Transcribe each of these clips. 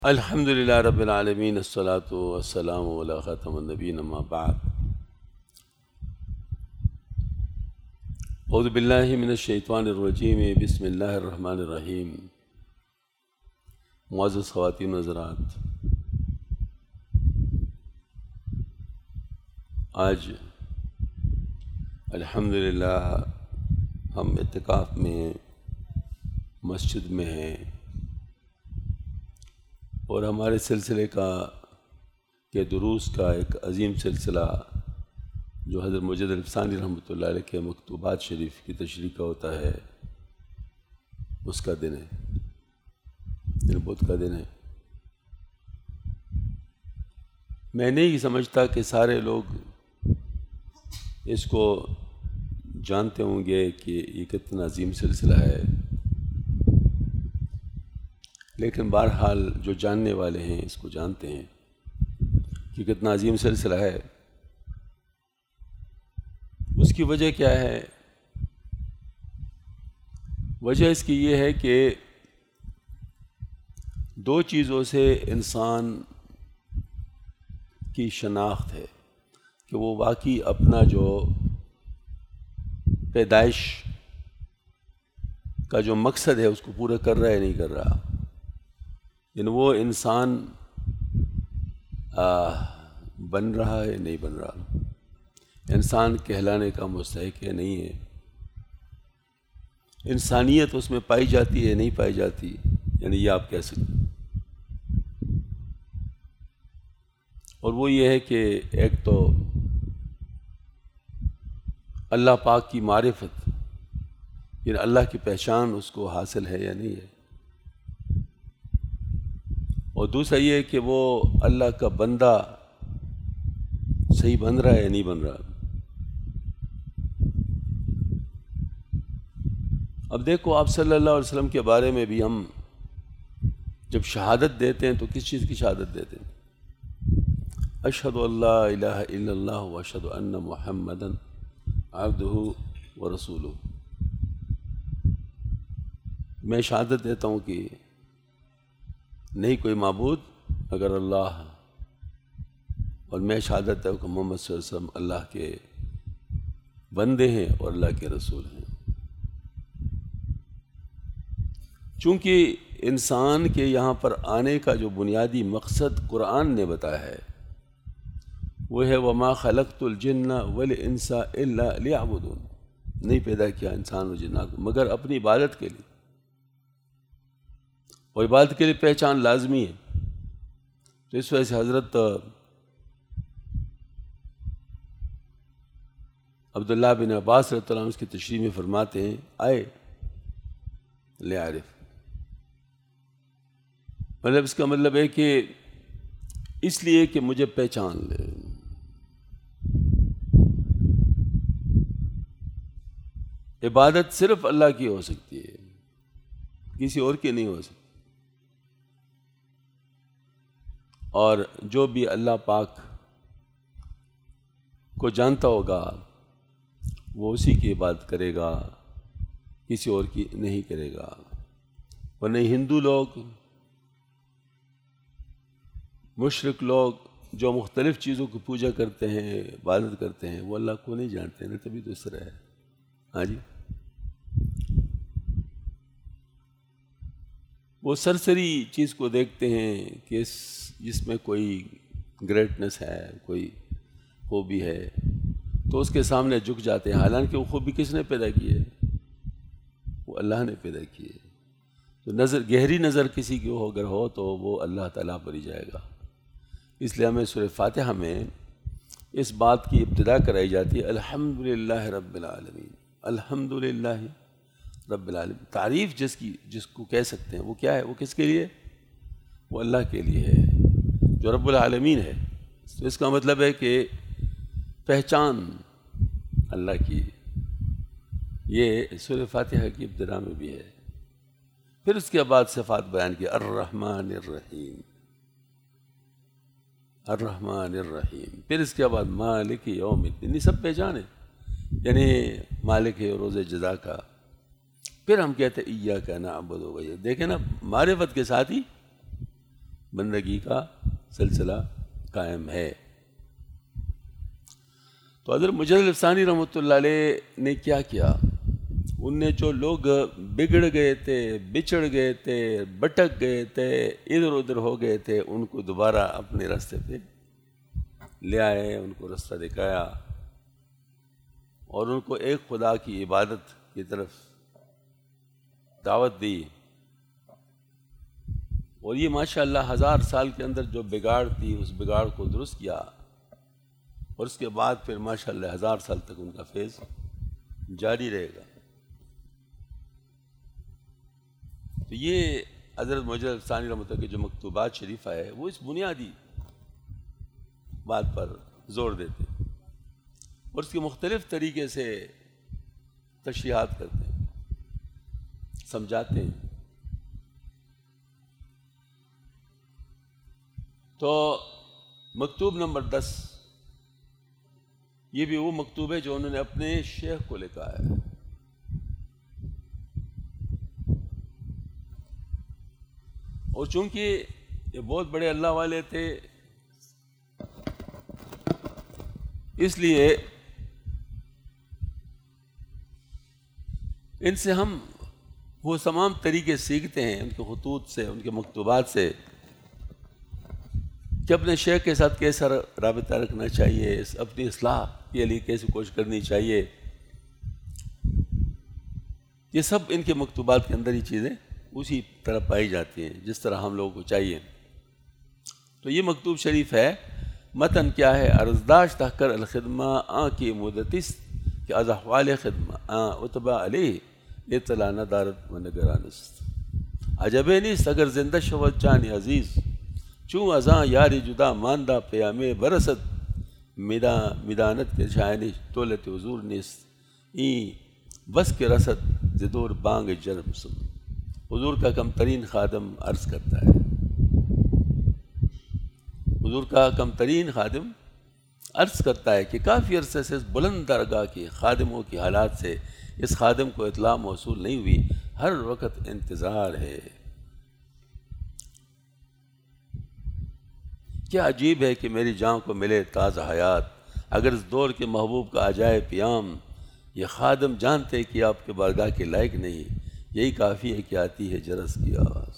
الحمدللہ رب العالمین الصلاۃ والسلام علی خاتم النبیین اما بعد اعوذ باللہ من الشیطان الرجیم بسم اللہ الرحمن الرحیم۔ معزز خواتین و حضرات، آج الحمدللہ ہم اعتکاف میں ہیں، مسجد میں ہیں، اور ہمارے سلسلے کے دروس کا ایک عظیم سلسلہ جو حضرت مجدد الفسانی رحمۃ اللہ علیہ کے مکتوبات شریف کی تشریح کا ہوتا ہے، اس کا دن ہے، بدھ کا دن ہے۔ میں نہیں سمجھتا کہ سارے لوگ اس کو جانتے ہوں گے کہ یہ کتنا عظیم سلسلہ ہے، لیکن بہرحال جو جاننے والے ہیں اس کو جانتے ہیں کہ کتنا عظیم سلسلہ ہے۔ اس کی وجہ کیا ہے؟ وجہ اس کی یہ ہے کہ دو چیزوں سے انسان کی شناخت ہے کہ وہ واقعی اپنا جو پیدائش کا جو مقصد ہے اس کو پورا کر رہا ہے نہیں کر رہا، یعنی وہ انسان بن رہا ہے نہیں بن رہا، انسان کہلانے کا مستحق ہے نہیں ہے، انسانیت اس میں پائی جاتی ہے نہیں پائی جاتی، یعنی یہ آپ کہہ سکتے ہیں۔ اور وہ یہ ہے کہ ایک تو اللہ پاک کی معرفت، یعنی اللہ کی پہچان اس کو حاصل ہے یا نہیں ہے، اور دوسرا یہ ہے کہ وہ اللہ کا بندہ صحیح بن رہا ہے یا نہیں بن رہا۔ اب دیکھو، آپ صلی اللہ علیہ وسلم کے بارے میں بھی ہم جب شہادت دیتے ہیں تو کس چیز کی شہادت دیتے ہیں؟ اشہد ان لا الہ الا اللہ واشہد ان محمدا عبدہ ورسولہ۔ میں شہادت دیتا ہوں کہ نہیں کوئی معبود مگر اللہ، اور میں شہادت دیتا ہوں کہ محمد صلی اللہ علیہ وسلم اللہ کے بندے ہیں اور اللہ کے رسول ہیں۔ چونکہ انسان کے یہاں پر آنے کا جو بنیادی مقصد قرآن نے بتایا ہے وہ ہے وَمَا خَلَقْتُ الْجِنَّ وَالْإِنسَ إِلَّا لِيَعْبُدُونِ، نہیں پیدا کیا انسان و جنات کو مگر اپنی عبادت کے لیے، اور عبادت کے لیے پہچان لازمی ہے۔ تو اس وجہ سے حضرت عبداللہ بن عباس رضی اللہ عنہ اس کی تشریح میں فرماتے ہیں آئے لِيَعْرِفْ، مطلب اس کا مطلب ہے کہ اس لیے کہ مجھے پہچان لے۔ عبادت صرف اللہ کی ہو سکتی ہے، کسی اور کی نہیں ہو سکتی، اور جو بھی اللہ پاک کو جانتا ہوگا وہ اسی کی عبادت کرے گا، کسی اور کی نہیں کرے گا۔ ورنہ ہندو لوگ، مشرک لوگ جو مختلف چیزوں کی پوجا کرتے ہیں، عبادت کرتے ہیں، وہ اللہ کو نہیں جانتے نا، تبھی تو اس طرح ہے۔ ہاں جی، وہ سرسری چیز کو دیکھتے ہیں کہ جس میں کوئی گریٹنس ہے، کوئی خوبی ہے، تو اس کے سامنے جھک جاتے ہیں، حالانکہ وہ خوبی کس نے پیدا کی ہے؟ وہ اللہ نے پیدا کی ہے۔ تو نظر، گہری نظر کسی کی اگر ہو تو وہ اللہ تعالیٰ پر ہی جائے گا۔ اس لیے ہمیں سورہ فاتحہ میں اس بات کی ابتدا کرائی جاتی ہے الحمدللہ رب العالمین، الحمدللہ رب العالمین۔ تعریف جس کو کہہ سکتے ہیں وہ کیا ہے؟ وہ کس کے لیے؟ وہ اللہ کے لیے ہے جو رب العالمین ہے۔ تو اس کا مطلب ہے کہ پہچان اللہ کی، یہ سورہ فاتحہ کی ابتدا میں بھی ہے۔ پھر اس کے بعد صفات بیان کی، الرحمن الرحیم، الرحمن الرحیم، پھر اس کے بعد مالک یوم الدین، یہ سب پہچان ہے، یعنی مالک ہے روز جزا کا۔ پھر ہم کہتے ہیں ایاک نعبد و ایاک، دیکھیں نا، معرفت کے ساتھ ہی بندگی کا سلسلہ قائم ہے۔ تو حضرت مجدد الافسانی رحمۃ اللہ علیہ نے کیا کیا؟ ان نے جو لوگ بگڑ گئے تھے، بچڑ گئے تھے، بٹک گئے تھے، ادھر ادھر ہو گئے تھے، ان کو دوبارہ اپنے راستے پہ لے آئے، ان کو راستہ دکھایا اور ان کو ایک خدا کی عبادت کی طرف دعوت دی۔ اور یہ ماشاءاللہ 1000 سال کے اندر جو بگاڑ تھی اس بگاڑ کو درست کیا، اور اس کے بعد پھر ماشاءاللہ 1000 سال تک ان کا فیض جاری رہے گا۔ تو یہ حضرت مجدد الافسانی رحمۃ اللہ کے جو مکتوبات شریفہ ہے وہ اس بنیادی بات پر زور دیتے ہیں اور اس کے مختلف طریقے سے تشریحات کرتے ہیں، سمجھاتے ہیں۔ تو مکتوب نمبر 10 یہ بھی وہ مکتوب ہے جو انہوں نے اپنے شیخ کو لکھا ہے۔ اور چونکہ یہ بہت بڑے اللہ والے تھے اس لیے ان سے ہم وہ تمام طریقے سیکھتے ہیں، ان کے خطوط سے، ان کے مکتوبات سے، کہ اپنے شیخ کے ساتھ کیسا رابطہ رکھنا چاہیے، اپنی اصلاح کے لیے کیسے کوشش کرنی چاہیے۔ یہ سب ان کے مکتوبات کے اندر ہی چیزیں اسی طرح پائی جاتی ہیں جس طرح ہم لوگوں کو چاہیے۔ تو یہ مکتوب شریف ہے۔ متن کیا ہے؟ ارزداشت تحکر الخدمہ کی مدتس کہ از احوال خدمہ اتبا علیہ اطلاع ندارت و نگرانست عجب نیست اگر زندہ شود جان عزیز چون ازاں یاری جدا ماندہ پیام برست میدانت کے شائنش دولت حضور نیست این بس کے رسد زدور بانگ جرم سم۔ حضور کا کم ترین خادم عرض کرتا ہے، حضور کا کم ترین خادم عرض کرتا ہے کہ کافی عرصے سے اس بلند درگاہ کے خادموں کی حالات سے اس خادم کو اطلاع موصول نہیں ہوئی، ہر وقت انتظار ہے۔ کیا عجیب ہے کہ میری جان کو ملے تازہ حیات، اگر اس دور کے محبوب کا آجائے پیام، یہ خادم جانتے کہ آپ کے بارگاہ کے لائق نہیں، یہی کافی ہے کہ آتی ہے جرس کی آواز۔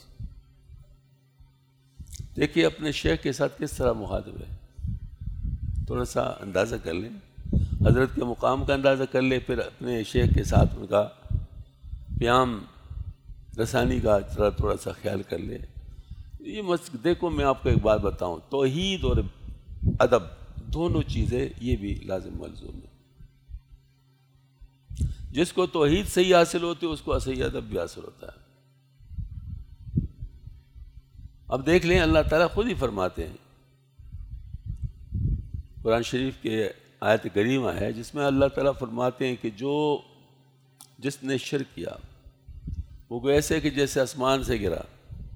دیکھیے اپنے شیخ کے ساتھ کس طرح مخاطب ہے، تھوڑا سا اندازہ کر لیں، حضرت کے مقام کا اندازہ کر لیں، پھر اپنے شیخ کے ساتھ ان کا پیام رسانی کا تھوڑا سا خیال کر لیں۔ یہ دیکھو میں آپ کو ایک بات بتاؤں، توحید اور ادب دونوں چیزیں یہ بھی لازم ملزوم ہے۔ جس کو توحید صحیح حاصل ہوتی ہے اس کو صحیح ادب بھی حاصل ہوتا ہے۔ اب دیکھ لیں اللہ تعالیٰ خود ہی فرماتے ہیں، قرآن شریف کے آیت کریمہ ہے جس میں اللہ تعالیٰ فرماتے ہیں کہ جس نے شرک کیا وہ کوئی ایسے کہ جیسے آسمان سے گرا،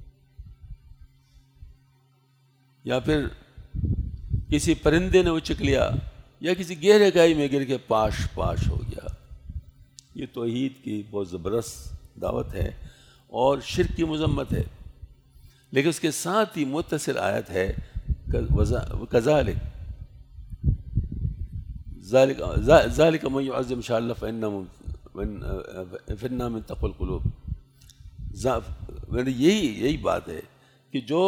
یا پھر کسی پرندے نے اچک لیا، یا کسی گہرے گائی میں گر کے پاش پاش ہو گیا۔ یہ توحید کی بہت زبردست دعوت ہے اور شرک کی مذمت ہے، لیکن اس کے ساتھ ہی متصل آیت ہے کذالک ذالک من یعظم شأن اللہ فإنہا من تقوی القلوب۔ یہی بات ہے کہ جو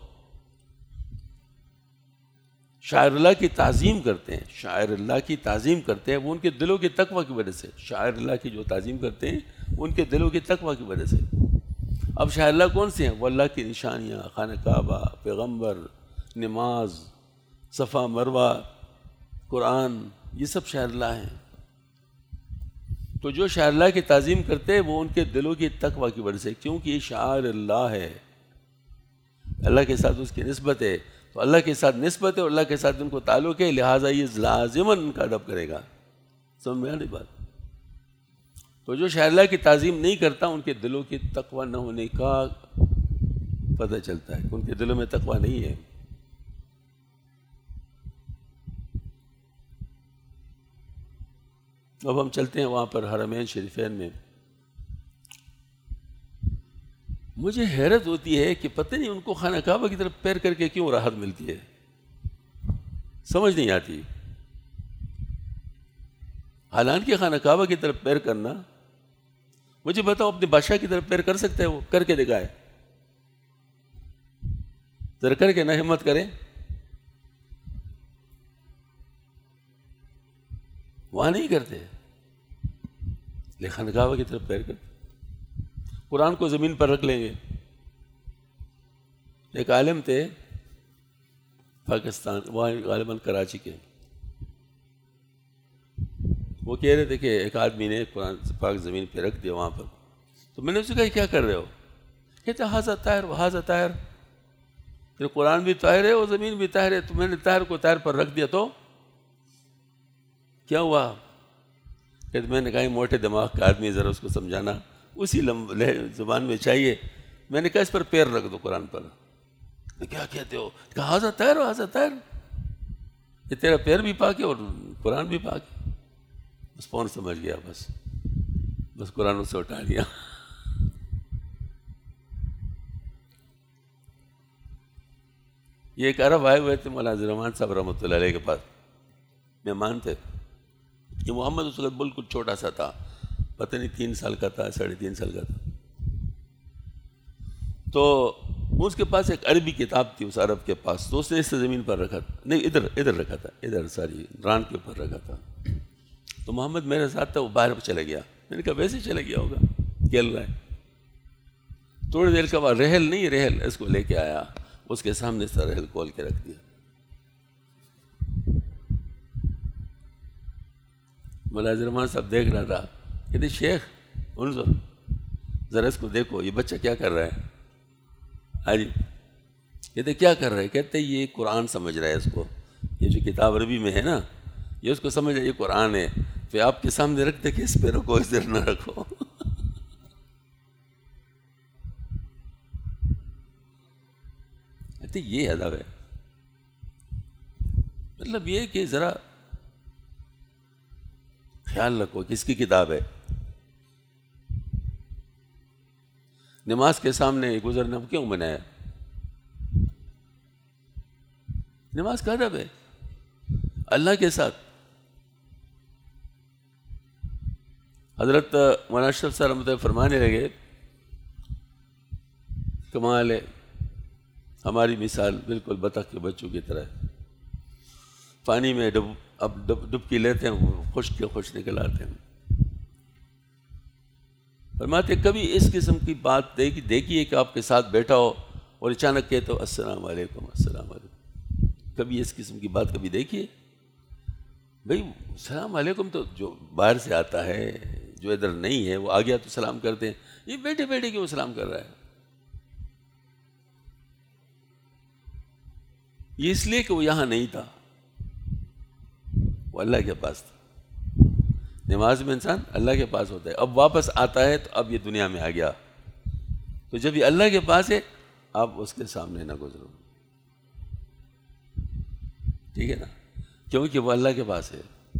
شاعر اللہ کی تعظیم کرتے ہیں، شاعر اللہ کی تعظیم کرتے ہیں وہ ان کے دلوں کی تقوی کی وجہ سے، شاعر اللہ کی جو تعظیم کرتے ہیں ان کے دلوں کی تقوی کی وجہ سے۔ اب شاعر اللہ کون سے ہیں؟ وہ اللہ کی نشانیاں، خانہ کعبہ، پیغمبر، نماز، صفا مروہ، قرآن، یہ سب شاعر اللہ ہیں۔ تو جو شاعر اللہ کی تعظیم کرتے ہیں وہ ان کے دلوں کی تقوی کی وجہ سے، کیونکہ یہ شاعر اللہ ہے، اللہ کے ساتھ اس کی نسبت ہے، تو اللہ کے ساتھ نسبت ہے اور اللہ کے ساتھ ان کو تعلق ہے، لہٰذا یہ لازماً ان کا ادب کرے گا۔ سمجھ میں آ رہی بات؟ تو جو شاعر اللہ کی تعظیم نہیں کرتا ان کے دلوں کی تقوی نہ ہونے کا پتہ چلتا ہے کہ ان کے دلوں میں تقوی نہیں ہے۔ اب ہم چلتے ہیں وہاں پر حرمین شریفین میں، مجھے حیرت ہوتی ہے کہ پتہ نہیں ان کو خانہ کعبہ کی طرف پیر کر کے کیوں راحت ملتی ہے، سمجھ نہیں آتی۔ حالانکہ خانہ کعبہ کی طرف پیر کرنا، مجھے بتاؤ اپنے بادشاہ کی طرف پیر کر سکتا ہے؟ وہ کر کے دکھائے، ذرا کر کے نہ ہمت کریں۔ وہاں نہیں کرتے، لیکن خانہ کعبہ کی طرف پیر کرتے۔ قرآن کو زمین پر رکھ لیں گے۔ ایک عالم تھے پاکستان، وہاں غالباً کراچی کے، وہ کہہ رہے تھے کہ ایک آدمی نے قرآن پاک زمین پہ رکھ دیا وہاں پر، تو میں نے اسے کہا کیا کر رہے ہو؟ کہتے ہاذا طاہر و ہاذا طاہر، پھر قرآن بھی طاہر ہے اور زمین بھی طاہر ہے، تو میں نے طاہر کو طاہر پر رکھ دیا تو کیا ہوا؟ کہتے میں نے کہا موٹے دماغ کا آدمی، ذرا اس کو سمجھانا اسی زبان میں چاہیے۔ میں نے کہا اس پر پیر رکھ دو قرآن پر۔ کیا کہتے ہو؟ کہا ہاذا طاہر و ہاذا طاہر، یہ تیرا پیر بھی پاک ہے اور قرآن بھی پاک ہے۔ بس فون سمجھ گیا، بس قرآن اس سے اٹھا لیا۔ یہ ایک عرب آئے ہوئے تھے مولانا عبد الرحمن صاحب رحمۃ اللہ علیہ کے پاس، مہمان تھے۔ یہ محمد اس وقت بالکل چھوٹا سا تھا، پتہ نہیں 3 سال کا تھا، 3.5 سال کا تھا۔ تو اس کے پاس ایک عربی کتاب تھی اس عرب کے پاس، تو اس نے اس سے زمین پر رکھا تھا، نہیں ادھر رکھا تھا، ادھر ساری ران کے اوپر رکھا تھا۔ تو محمد میرے ساتھ تھا، وہ باہر چلا گیا۔ میں نے کہا ویسے چلا گیا ہوگا، کھیل رہا ہے۔ تھوڑی دیر کے بعد رحل نہیں رحل اس کو لے کے آیا، اس کے سامنے سے رحل کھول کے رکھ دیا۔ مولانا عبد الرحمن صاحب دیکھ رہا تھا، کہتے شیخ انظر، ذرا اس کو دیکھو، یہ بچہ کیا کر رہا ہے؟ جی کہتے کیا کر رہے؟ کہتے یہ قرآن سمجھ رہا ہے اس کو، یہ جو کتاب عربی میں ہے نا، یہ اس کو سمجھ رہا ہے یہ قرآن ہے، پھر آپ کے سامنے رکھ دے کہ اس پہ رکھو، اس دیر نہ رکھو۔ کہتے یہ ادب ہے، مطلب یہ کہ ذرا خیال رکھو کس کی کتاب ہے۔ نماز کے سامنے گزرنا کیوں منع ہے؟ نماز کا ادب ہے اللہ کے ساتھ۔ حضرت مولانا اشرف صاحب رحمۃ اللہ فرمانے لگے کمال ہے، ہماری مثال بالکل بطخ کے بچوں کی طرح ہے، پانی میں ڈبکی لیتے ہیں، خشک کے خوش نکل آتے ہیں۔ فرماتے کبھی اس قسم کی بات دیکھیے کہ آپ کے ساتھ بیٹھا ہو اور اچانک کہتے ہو السلام علیکم السلام علیکم، کبھی اس قسم کی بات کبھی دیکھیے؟ بھئی السلام علیکم تو جو باہر سے آتا ہے، جو ادھر نہیں ہے، وہ آ گیا تو سلام کرتے ہیں، یہ بیٹھے بیٹھے کیوں سلام کر رہا ہے؟ یہ اس لیے کہ وہ یہاں نہیں تھا، وہ اللہ کے پاس تھا۔ نماز میں انسان اللہ کے پاس ہوتا ہے، اب واپس آتا ہے تو اب یہ دنیا میں آ گیا، تو جب یہ اللہ کے پاس ہے آپ اس کے سامنے نہ گزرو، ٹھیک ہے نا، کیونکہ وہ اللہ کے پاس ہے۔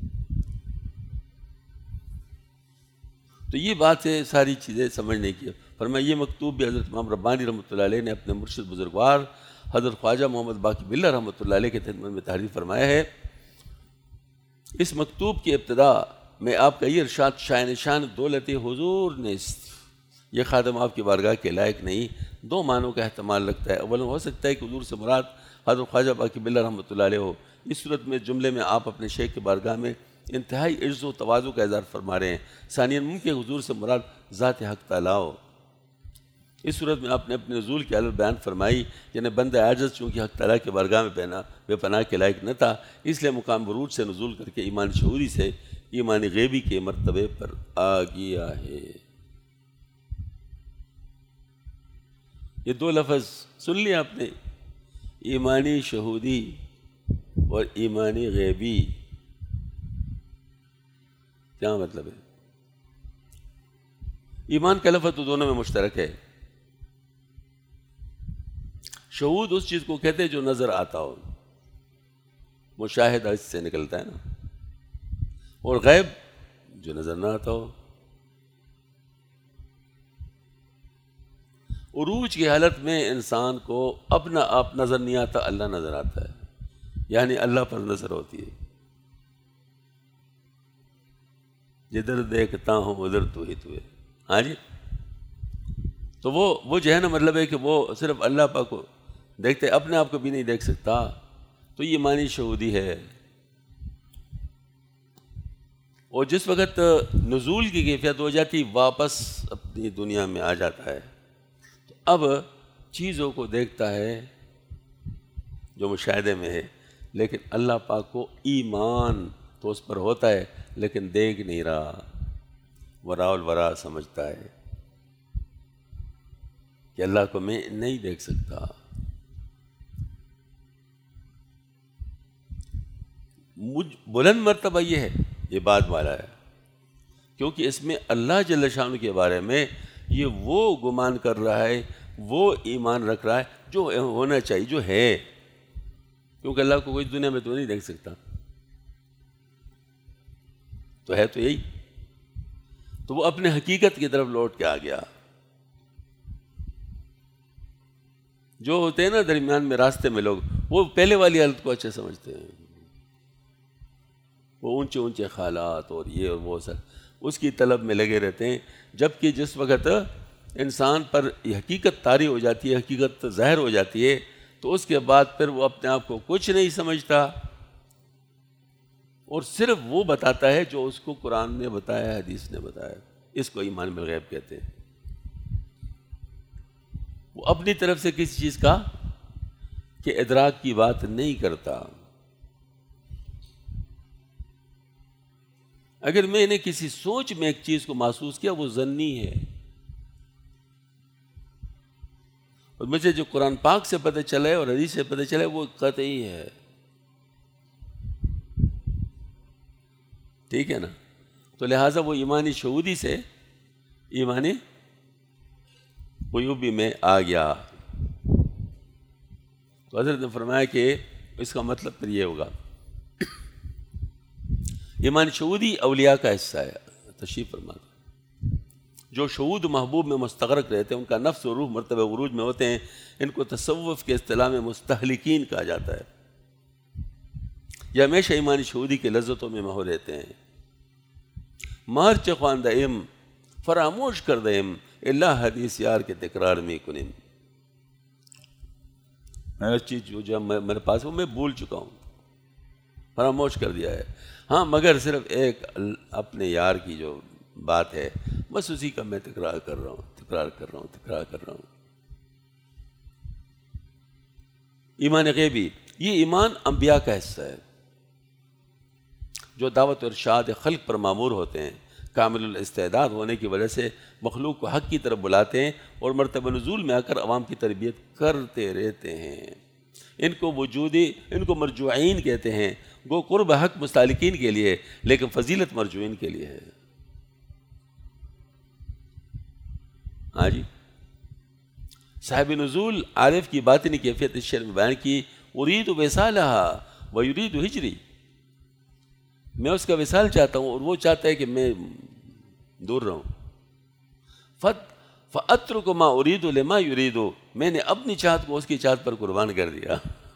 تو یہ بات ہے ساری چیزیں سمجھنے کی۔ فرمایا یہ مکتوب بھی حضرت امام ربانی رحمۃ اللہ علیہ نے اپنے مرشد بزرگوار حضرت خواجہ محمد باقی باللہ رحمۃ اللہ علیہ کے خدمت میں تحریر فرمایا ہے۔ اس مکتوب کی ابتدا میں آپ کا یہ ارشاد شائن نشان دولت حضور نیست، یہ خادم آپ کی بارگاہ کے لائق نہیں، 2 معنوں کا احتمال رکھتا ہے۔ اولا ہو سکتا ہے کہ حضور سے مراد حضرت خواجہ باقی باللہ رحمۃ اللہ علیہ ہو، اس صورت میں جملے میں آپ اپنے شیخ کی بارگاہ میں انتہائی عجز و تواضع کا اظہار فرما رہے ہیں۔ ثانیاً ممکن حضور سے مراد ذات حق تعالیٰ ہو، اس صورت میں آپ نے اپنے نزول کی حالت بیان فرمائی، یعنی بندہ عاجز چونکہ حق تعالیٰ کے بارگاہ میں بے پناہ کے لائق نہ تھا، اس لیے مقام عروج سے نزول کر کے ایمان شعوری سے ایمان غیبی کے مرتبے پر آ گیا ہے۔ یہ 2 لفظ سن لیا آپ نے، ایمانی شہودی اور ایمانی غیبی، کیا مطلب ہے؟ ایمان کا لفظ تو دونوں میں مشترک ہے۔ شہود اس چیز کو کہتے ہیں جو نظر آتا ہو، مشاہدہ اس سے نکلتا ہے نا، اور غیب جو نظر نہ آتا ہو۔ عروج کی حالت میں انسان کو اپنا آپ نظر نہیں آتا، اللہ نظر آتا ہے، یعنی اللہ پر نظر ہوتی ہے. جدھر دیکھتا ہوں ادھر تو ہی تو ہے. ہاں جی. تو وہ جو ہے نا، مطلب ہے کہ وہ صرف اللہ پاک کو دیکھتے، اپنے آپ کو بھی نہیں دیکھ سکتا. تو یہ معنی شہودی ہے. اور جس وقت نزول کی کیفیت ہو جاتی، واپس اپنی دنیا میں آ جاتا ہے، تو اب چیزوں کو دیکھتا ہے جو مشاہدے میں ہے، لیکن اللہ پاک کو ایمان تو اس پر ہوتا ہے لیکن دیکھ نہیں رہا. وراء الورا سمجھتا ہے کہ اللہ کو میں نہیں دیکھ سکتا. بلند مرتبہ یہ ہے، یہ بات والا ہے، کیونکہ اس میں اللہ جل شانہ کے بارے میں یہ وہ گمان کر رہا ہے، وہ ایمان رکھ رہا ہے جو ہونا چاہیے، جو ہے. کیونکہ اللہ کو کوئی دنیا میں تو نہیں دیکھ سکتا، تو ہے تو یہی. تو وہ اپنے حقیقت کی طرف لوٹ کے آ گیا. جو ہوتے ہیں نا درمیان میں راستے میں لوگ، وہ پہلے والی حالت کو اچھے سمجھتے ہیں. وہ اونچے اونچے خیالات اور یہ اور وہ سب اس کی طلب میں لگے رہتے ہیں. جبکہ جس وقت انسان پر یہ حقیقت طاری ہو جاتی ہے، حقیقت ظاہر ہو جاتی ہے، تو اس کے بعد پھر وہ اپنے آپ کو کچھ نہیں سمجھتا، اور صرف وہ بتاتا ہے جو اس کو قرآن نے بتایا، حدیث نے بتایا. اس کو ایمان بالغیب کہتے ہیں. وہ اپنی طرف سے کسی چیز کا کہ ادراک کی بات نہیں کرتا. اگر میں نے کسی سوچ میں ایک چیز کو محسوس کیا، وہ ظنی ہے. اور مجھے جو قرآن پاک سے پتہ چلا ہے اور حدیث سے پتہ چلا ہے، وہ قطعی ہے. ٹھیک ہے نا؟ تو لہٰذا وہ ایمانی شہودی سے ایمانی غیوبی میں آ گیا. تو حضرت نے فرمایا کہ اس کا مطلب پھر یہ ہوگا، ایمان شہودی اولیاء کا حصہ ہے. تشریف فرماتا جو شہود محبوب میں مستغرق رہتے ہیں، ان کا نفس و روح مرتبہ عروج میں ہوتے ہیں. ان کو تصوف کے اصطلاح میں مستہلکین کہا جاتا ہے. یہ ہمیشہ ایمان شہودی کے لذتوں میں مہو رہتے ہیں. مارچ خواندہ ام فراموش کر دیم، اللہ حدیث یار کے تکرار میں کنم. ہر چیز جو میرے پاس وہ میں بھول چکا ہوں، فراموش کر دیا ہے. ہاں مگر صرف ایک اپنے یار کی جو بات ہے، بس اسی کا میں تکرار کر رہا ہوں. ایمان غیبی یہ ایمان انبیاء کا حصہ ہے، جو دعوت و ارشاد خلق پر مامور ہوتے ہیں، کامل الاستعداد ہونے کی وجہ سے مخلوق کو حق کی طرف بلاتے ہیں اور مرتبہ نزول میں آ کر عوام کی تربیت کرتے رہتے ہیں. ان کو مرجوعین کہتے ہیں. گو قرب حق مستالکین کے لیے، لیکن فضیلت مرجوعین کے لیے ہے. ہاں جی. صاحب نزول عارف کی باطنی کیفیت اس شعر میں بیان کی، ارید وصالہا ویرید ہجری. میں اس کا وصال چاہتا ہوں اور وہ چاہتا ہے کہ میں دور رہوں. فَأَتْرُكُ مَا أُرِيدُ لِمَا يُرِيدُ. میں نے اپنی چاہت کو اس کی چاہت پر قربان کر دیا.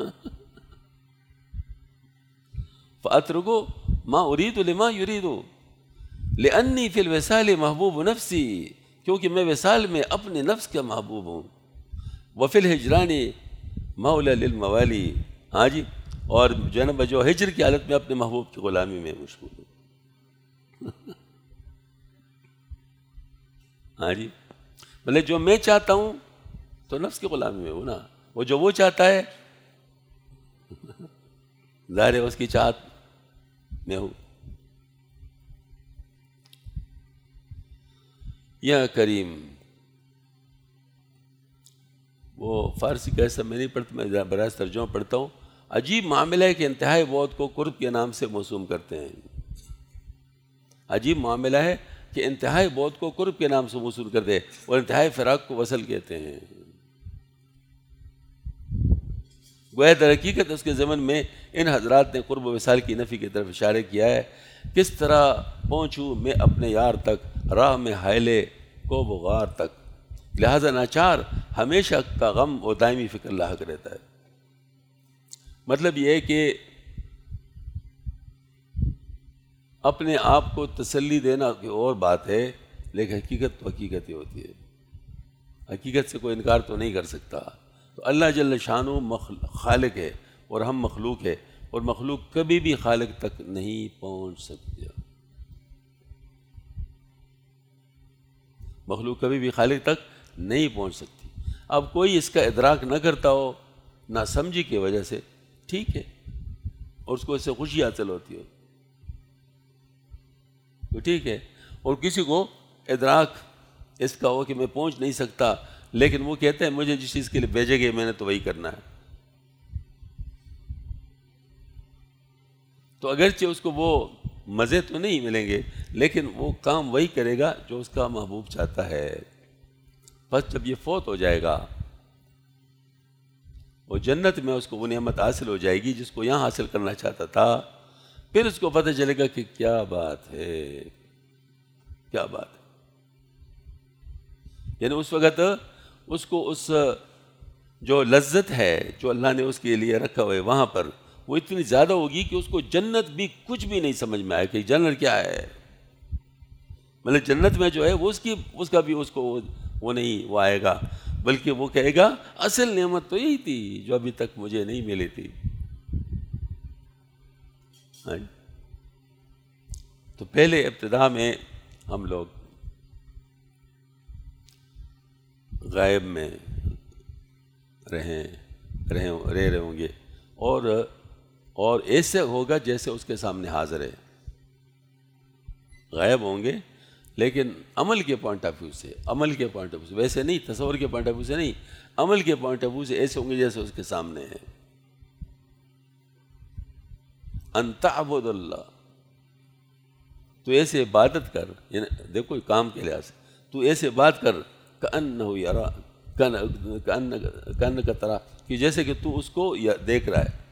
فَأَتْرُكُ مَا أُرِيدُ لِمَا يُرِيدُ لِأَنِّي فِي الْوِصَالِ محبوب نفسی. کیونکہ میں وصال میں اپنے نفس کا محبوب ہوں. وَفِي الْحِجْرَانِ مَوْلَى لِلْمَوَالِي. ہاں جی. اور جو ہجر کی حالت میں اپنے محبوب کی غلامی میں مشغول ہوں. ہاں جی. مطلب جو میں چاہتا ہوں تو نفس کی غلامی میں ہوں نا. وہ چاہتا ہے ظاہر ہے اس کی چاہت میں ہوں. یا کریم، وہ فارسی کا ایسا میں نہیں پڑھتا، میں براہ ترجمہ پڑھتا ہوں. عجیب معاملہ ہے کہ انتہائی بہت کو قرب کے نام سے موسوم کرتے ہیں. عجیب معاملہ ہے کہ انتہائی بہت کو قرب کے نام سے موسوم کرتے ہیں اور انتہائی فراق کو وصل کہتے ہیں. گویا در حقیقت اس کے زمن میں ان حضرات نے قرب و وصال کی نفی کی طرف اشارہ کیا ہے. کس طرح پہنچوں میں اپنے یار تک، راہ میں حائلے کو بغار تک. لہذا ناچار ہمیشہ کا غم اور دائمی فکر لاحق رہتا ہے۔ مطلب یہ ہے کہ اپنے آپ کو تسلی دینا کی اور بات ہے، لیکن حقیقت تو حقیقت ہی ہوتی ہے، حقیقت سے کوئی انکار تو نہیں کر سکتا۔ تو اللہ جل شانہ خالق ہے اور ہم مخلوق ہے، اور مخلوق کبھی بھی خالق تک نہیں پہنچ سکتی، مخلوق کبھی بھی خالق تک نہیں پہنچ سکتی۔ اب کوئی اس کا ادراک نہ کرتا ہو نہ سمجھی کی وجہ سے، ٹھیک ہے، اور اس کو اس سے خوشی حاصل ہوتی ہو تو ٹھیک ہے، اور کسی کو ادراک اس کا ہو کہ میں پہنچ نہیں سکتا، لیکن وہ کہتے ہیں مجھے جس چیز کے لیے بھیجے گئے میں نے تو وہی کرنا ہے، تو اگرچہ اس کو وہ مزے تو نہیں ملیں گے، لیکن وہ کام وہی کرے گا جو اس کا محبوب چاہتا ہے۔ بس جب یہ فوت ہو جائے گا اور جنت میں اس کو وہ نعمت حاصل ہو جائے گی جس کو یہاں حاصل کرنا چاہتا تھا، پھر اس کو پتہ چلے گا کہ کیا بات ہے، کیا بات ہے، یعنی اس وقت اس کو اس جو لذت ہے جو اللہ نے اس کے لیے رکھا ہوا ہے وہاں پر، وہ اتنی زیادہ ہوگی کہ اس کو جنت بھی کچھ بھی نہیں سمجھ میں آئے کہ جنت کیا ہے، مطلب جنت میں جو ہے وہ اس کا بھی اس کو وہ نہیں وہ آئے گا، بلکہ وہ کہے گا اصل نعمت تو یہی تھی جو ابھی تک مجھے نہیں ملی تھی۔ تو پہلے ابتدا میں ہم لوگ غائب میں رہے ہوں گے، اور ایسے ہوگا جیسے اس کے سامنے حاضر ہے، غائب ہوں گے لیکن عمل کے پوائنٹ آف ویو سے، ویسے نہیں، تصور کے پوائنٹ آف ویو سے نہیں، عمل کے پوائنٹ آف ویو سے ایسے ہوں گے جیسے اس کے سامنے ہے۔ ان تعبد اللہ، تو ایسے عبادت کر، یعنی دیکھو کام کے لحاظ سے تو ایسے بات کر کأنہ یرا، کأنہ کا طرح کہ جیسے کہ تو اس کو دیکھ رہا ہے۔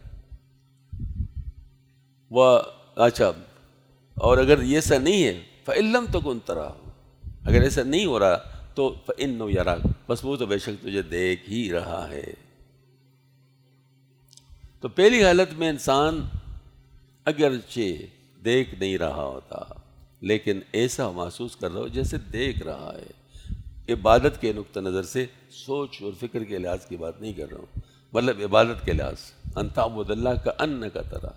وہ اچھا، اور اگر یہ ایسا نہیں ہے فإن لم تکن تراہ، اگر ایسا نہیں ہو رہا تو فإنہ یراک، بس وہ تو بے شک تجھے دیکھ ہی رہا ہے۔ تو پہلی حالت میں انسان اگرچہ دیکھ نہیں رہا ہوتا لیکن ایسا محسوس کر رہا ہو جیسے دیکھ رہا ہے۔ عبادت کے نقطہ نظر سے، سوچ اور فکر کے لحاظ کی بات نہیں کر رہا ہوں، مطلب عبادت کے لحاظ، ان تعبد اللہ کأنک تراہ۔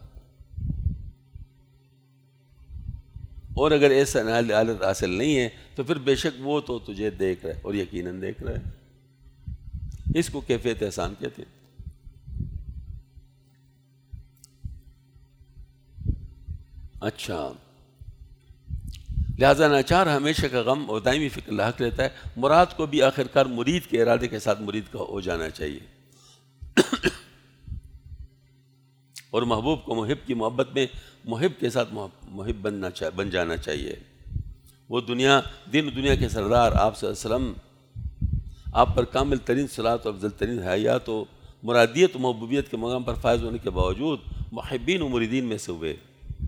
اور اگر ایسا حالت حاصل نہیں ہے تو پھر بے شک وہ تو تجھے دیکھ رہا ہے، اور یقیناً دیکھ رہا ہے۔ اس کو کیفیت احسان کہتے ہیں۔ اچھا، لہذا ناچار ہمیشہ کا غم اور دائمی فکر لاحق رہتا ہے۔ مراد کو بھی آخرکار مرید کے ارادے کے ساتھ مرید کا ہو جانا چاہیے، اور محبوب کو محب کی محبت میں محب کے ساتھ محب بن جانا چاہیے۔ وہ دین دنیا کے سردار آپ صلی اللہ علیہ وسلم آپ پر کامل ترین صلاۃ و افضل ترین حیات و مرادیت و محبوبیت کے مقام پر فائز ہونے کے باوجود محبین و مریدین میں سے ہوئے۔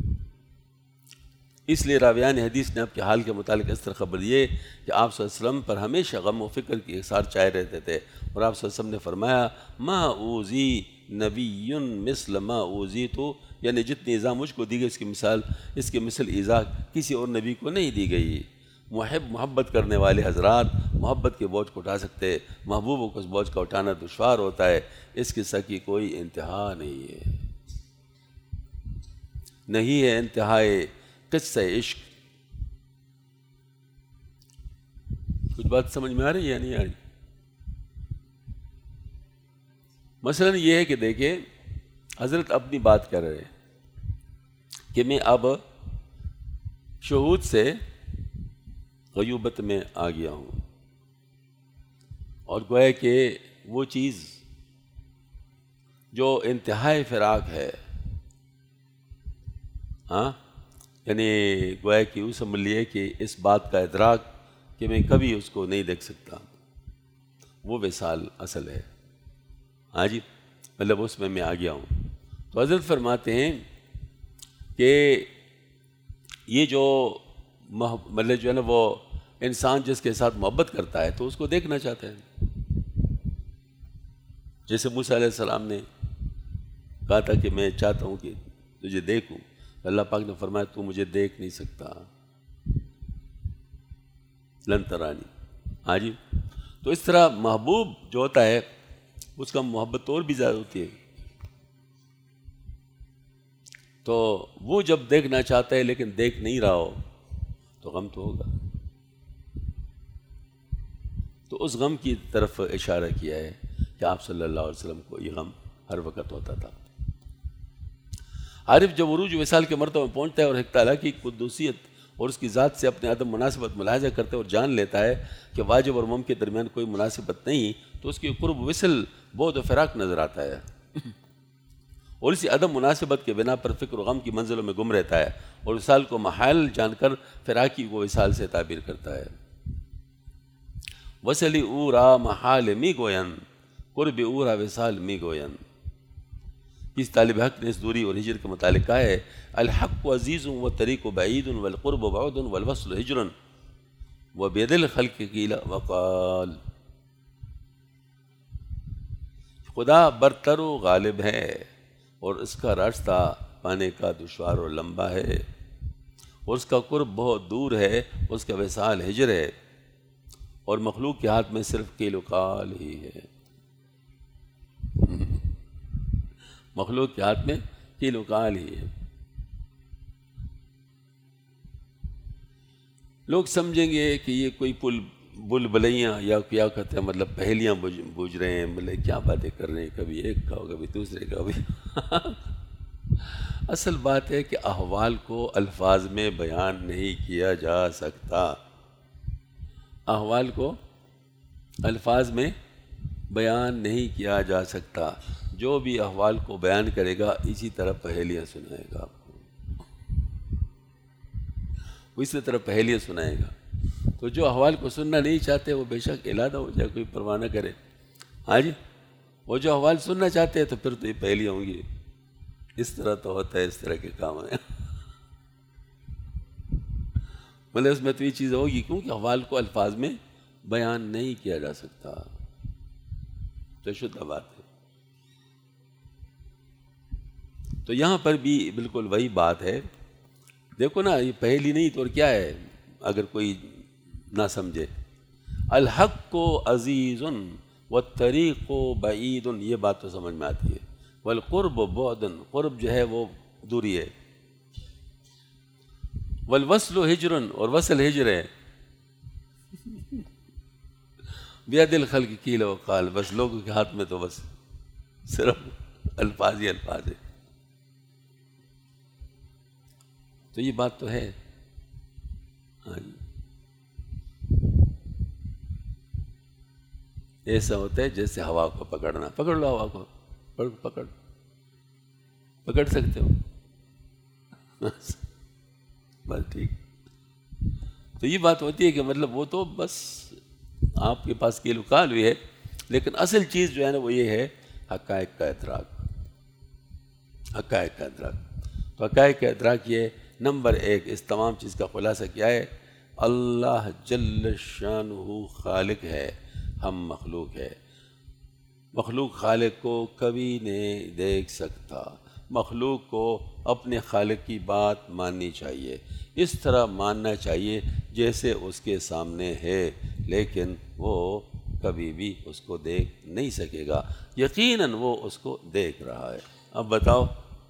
اس لیے راویان حدیث نے آپ کے حال کے متعلق اس طرح خبر دیے کہ آپ صلی اللہ علیہ وسلم پر ہمیشہ غم و فکر کی احسار چائے رہتے تھے، اور آپ صلی اللہ علیہ وسلم نے فرمایا ما اوذی نبی مثل ما اوذیت، یعنی جتنی ایذا مجھ کو دی گئی اس کی مثل ایذا کسی اور نبی کو نہیں دی گئی۔ محبت کرنے والے حضرات محبت کے بوجھ کو اٹھا سکتے، محبوبوں کو اس بوجھ کا اٹھانا دشوار ہوتا ہے۔ اس قصہ کی کوئی انتہا نہیں ہے، نہیں ہے انتہائے قصہ عشق۔ کچھ بات سمجھ میں آ رہی ہے یا نہیں آ رہی؟ مثلا یہ ہے کہ دیکھیں، حضرت اپنی بات کر رہے ہیں کہ میں اب شہود سے غیوبت میں آ گیا ہوں، اور گویا کہ وہ چیز جو انتہائی فراق ہے، یعنی گویا کہ یوں سمجھ لیے کہ اس بات کا ادراک کہ میں کبھی اس کو نہیں دیکھ سکتا، وہ وصال اصل ہے۔ ہاں جی، مطلب اس میں آ گیا ہوں۔ تو حضرت فرماتے ہیں کہ یہ جو مطلب جو ہے نا وہ انسان جس کے ساتھ محبت کرتا ہے تو اس کو دیکھنا چاہتا ہے. جیسے موسیٰ علیہ السلام نے کہا تھا کہ میں چاہتا ہوں کہ تجھے دیکھوں، اللہ پاک نے فرمایا تو مجھے دیکھ نہیں سکتا، لن ترانی. ہاں جی. تو اس طرح محبوب جو ہوتا ہے اس کا محبت اور بھی زیادہ ہوتی ہے. تو وہ جب دیکھنا چاہتا ہے لیکن دیکھ نہیں رہا ہو تو غم تو ہوگا. تو اس غم کی طرف اشارہ کیا ہے کہ آپ صلی اللہ علیہ وسلم کو یہ غم ہر وقت ہوتا تھا. عارف جب عروج وصال کے مرتبہ میں پہنچتا ہے اور حق تعالیٰ کی قدوسیت اور اس کی ذات سے اپنے عدم مناسبت ملاحظہ کرتے اور جان لیتا ہے کہ واجب اور ممکن کے درمیان کوئی مناسبت نہیں، تو اس کی قرب وصل بعد و فراق نظر آتا ہے، اور اسی عدم مناسبت کے بنا پر فکر و غم کی منزلوں میں گم رہتا ہے اور وصال کو محال جان کر فراقی کو وصال سے تعبیر کرتا ہے. وصلی اورا محال می گوین قرب اورا وصال می گوین. اس طالب حق نے اس دوری اور ہجر کے متعلق کہا ہے الحق عزیز و طریق بعید والقرب بعد والوصل ہجر وبید الخلق قیل وقال. خدا برتر و غالب ہے اور اس کا راستہ پانے کا دشوار اور لمبا ہے، اور اس کا قرب بہت دور ہے، اس کا وصال ہجر ہے، اور مخلوق کے ہاتھ میں صرف قیل و قال ہی ہے. مخلوق کے ہاتھ میں قیل و قال ہی ہے. لوگ سمجھیں گے کہ یہ کوئی بل بلیاں یا کیا کہتے ہیں مطلب پہیلیاں بوجھ رہے ہیں، مطلب کیا باتیں کر رہے ہیں، کبھی ایک کہو کبھی دوسرے کبھی. اصل بات ہے کہ احوال کو الفاظ میں بیان نہیں کیا جا سکتا. احوال کو الفاظ میں بیان نہیں کیا جا سکتا. جو بھی احوال کو بیان کرے گا اسی طرح پہیلیاں سنائے گا، وہ اسی طرح پہیلیاں سنائے گا. تو جو احوال کو سننا نہیں چاہتے وہ بے شک علادہ ہو جائے، کوئی پرواہ نہ کرے. ہاں جی. وہ جو احوال سننا چاہتے ہیں تو پھر تو یہ پہیلیاں ہوں گی. اس طرح تو ہوتا ہے، اس طرح کے کام ہیں. مطلب اس میں تو یہ چیز ہوگی کیونکہ احوال کو الفاظ میں بیان نہیں کیا جا سکتا. تو شدہ بات ہے. تو یہاں پر بھی بالکل وہی بات ہے. دیکھو نا، یہ پہلی نہیں تو اور کیا ہے اگر کوئی نہ سمجھے. الحق کو عزیز والطریق بعید، یہ بات تو سمجھ میں آتی ہے. والقرب بعد، قرب جو ہے وہ دوری ہے. والوصل ہجر، اور وصل ہجر ہے. بید الخلق قیل وقال، بس لوگوں کے ہاتھ میں تو بس صرف الفاظ ہی الفاظ ہے. تو یہ بات تو ہے. ہاں جی. ایسا ہوتا ہے جیسے ہوا کو پکڑنا. پکڑ لو ہوا کو، پکڑ سکتے ہو بس ٹھیک. تو یہ بات ہوتی ہے کہ مطلب وہ تو بس آپ کے پاس قیل و قال بھی ہے، لیکن اصل چیز جو ہے نا وہ یہ ہے حقائق کا ادراک. حقائق کا ادراک. تو حقائق کا ادراک یہ نمبر ایک اس تمام چیز کا خلاصہ کیا ہے؟ اللہ جل شانہ خالق ہے، ہم مخلوق ہے. مخلوق خالق کو کبھی نہیں دیکھ سکتا. مخلوق کو اپنے خالق کی بات ماننی چاہیے، اس طرح ماننا چاہیے جیسے اس کے سامنے ہے، لیکن وہ کبھی بھی اس کو دیکھ نہیں سکے گا. یقیناً وہ اس کو دیکھ رہا ہے. اب بتاؤ،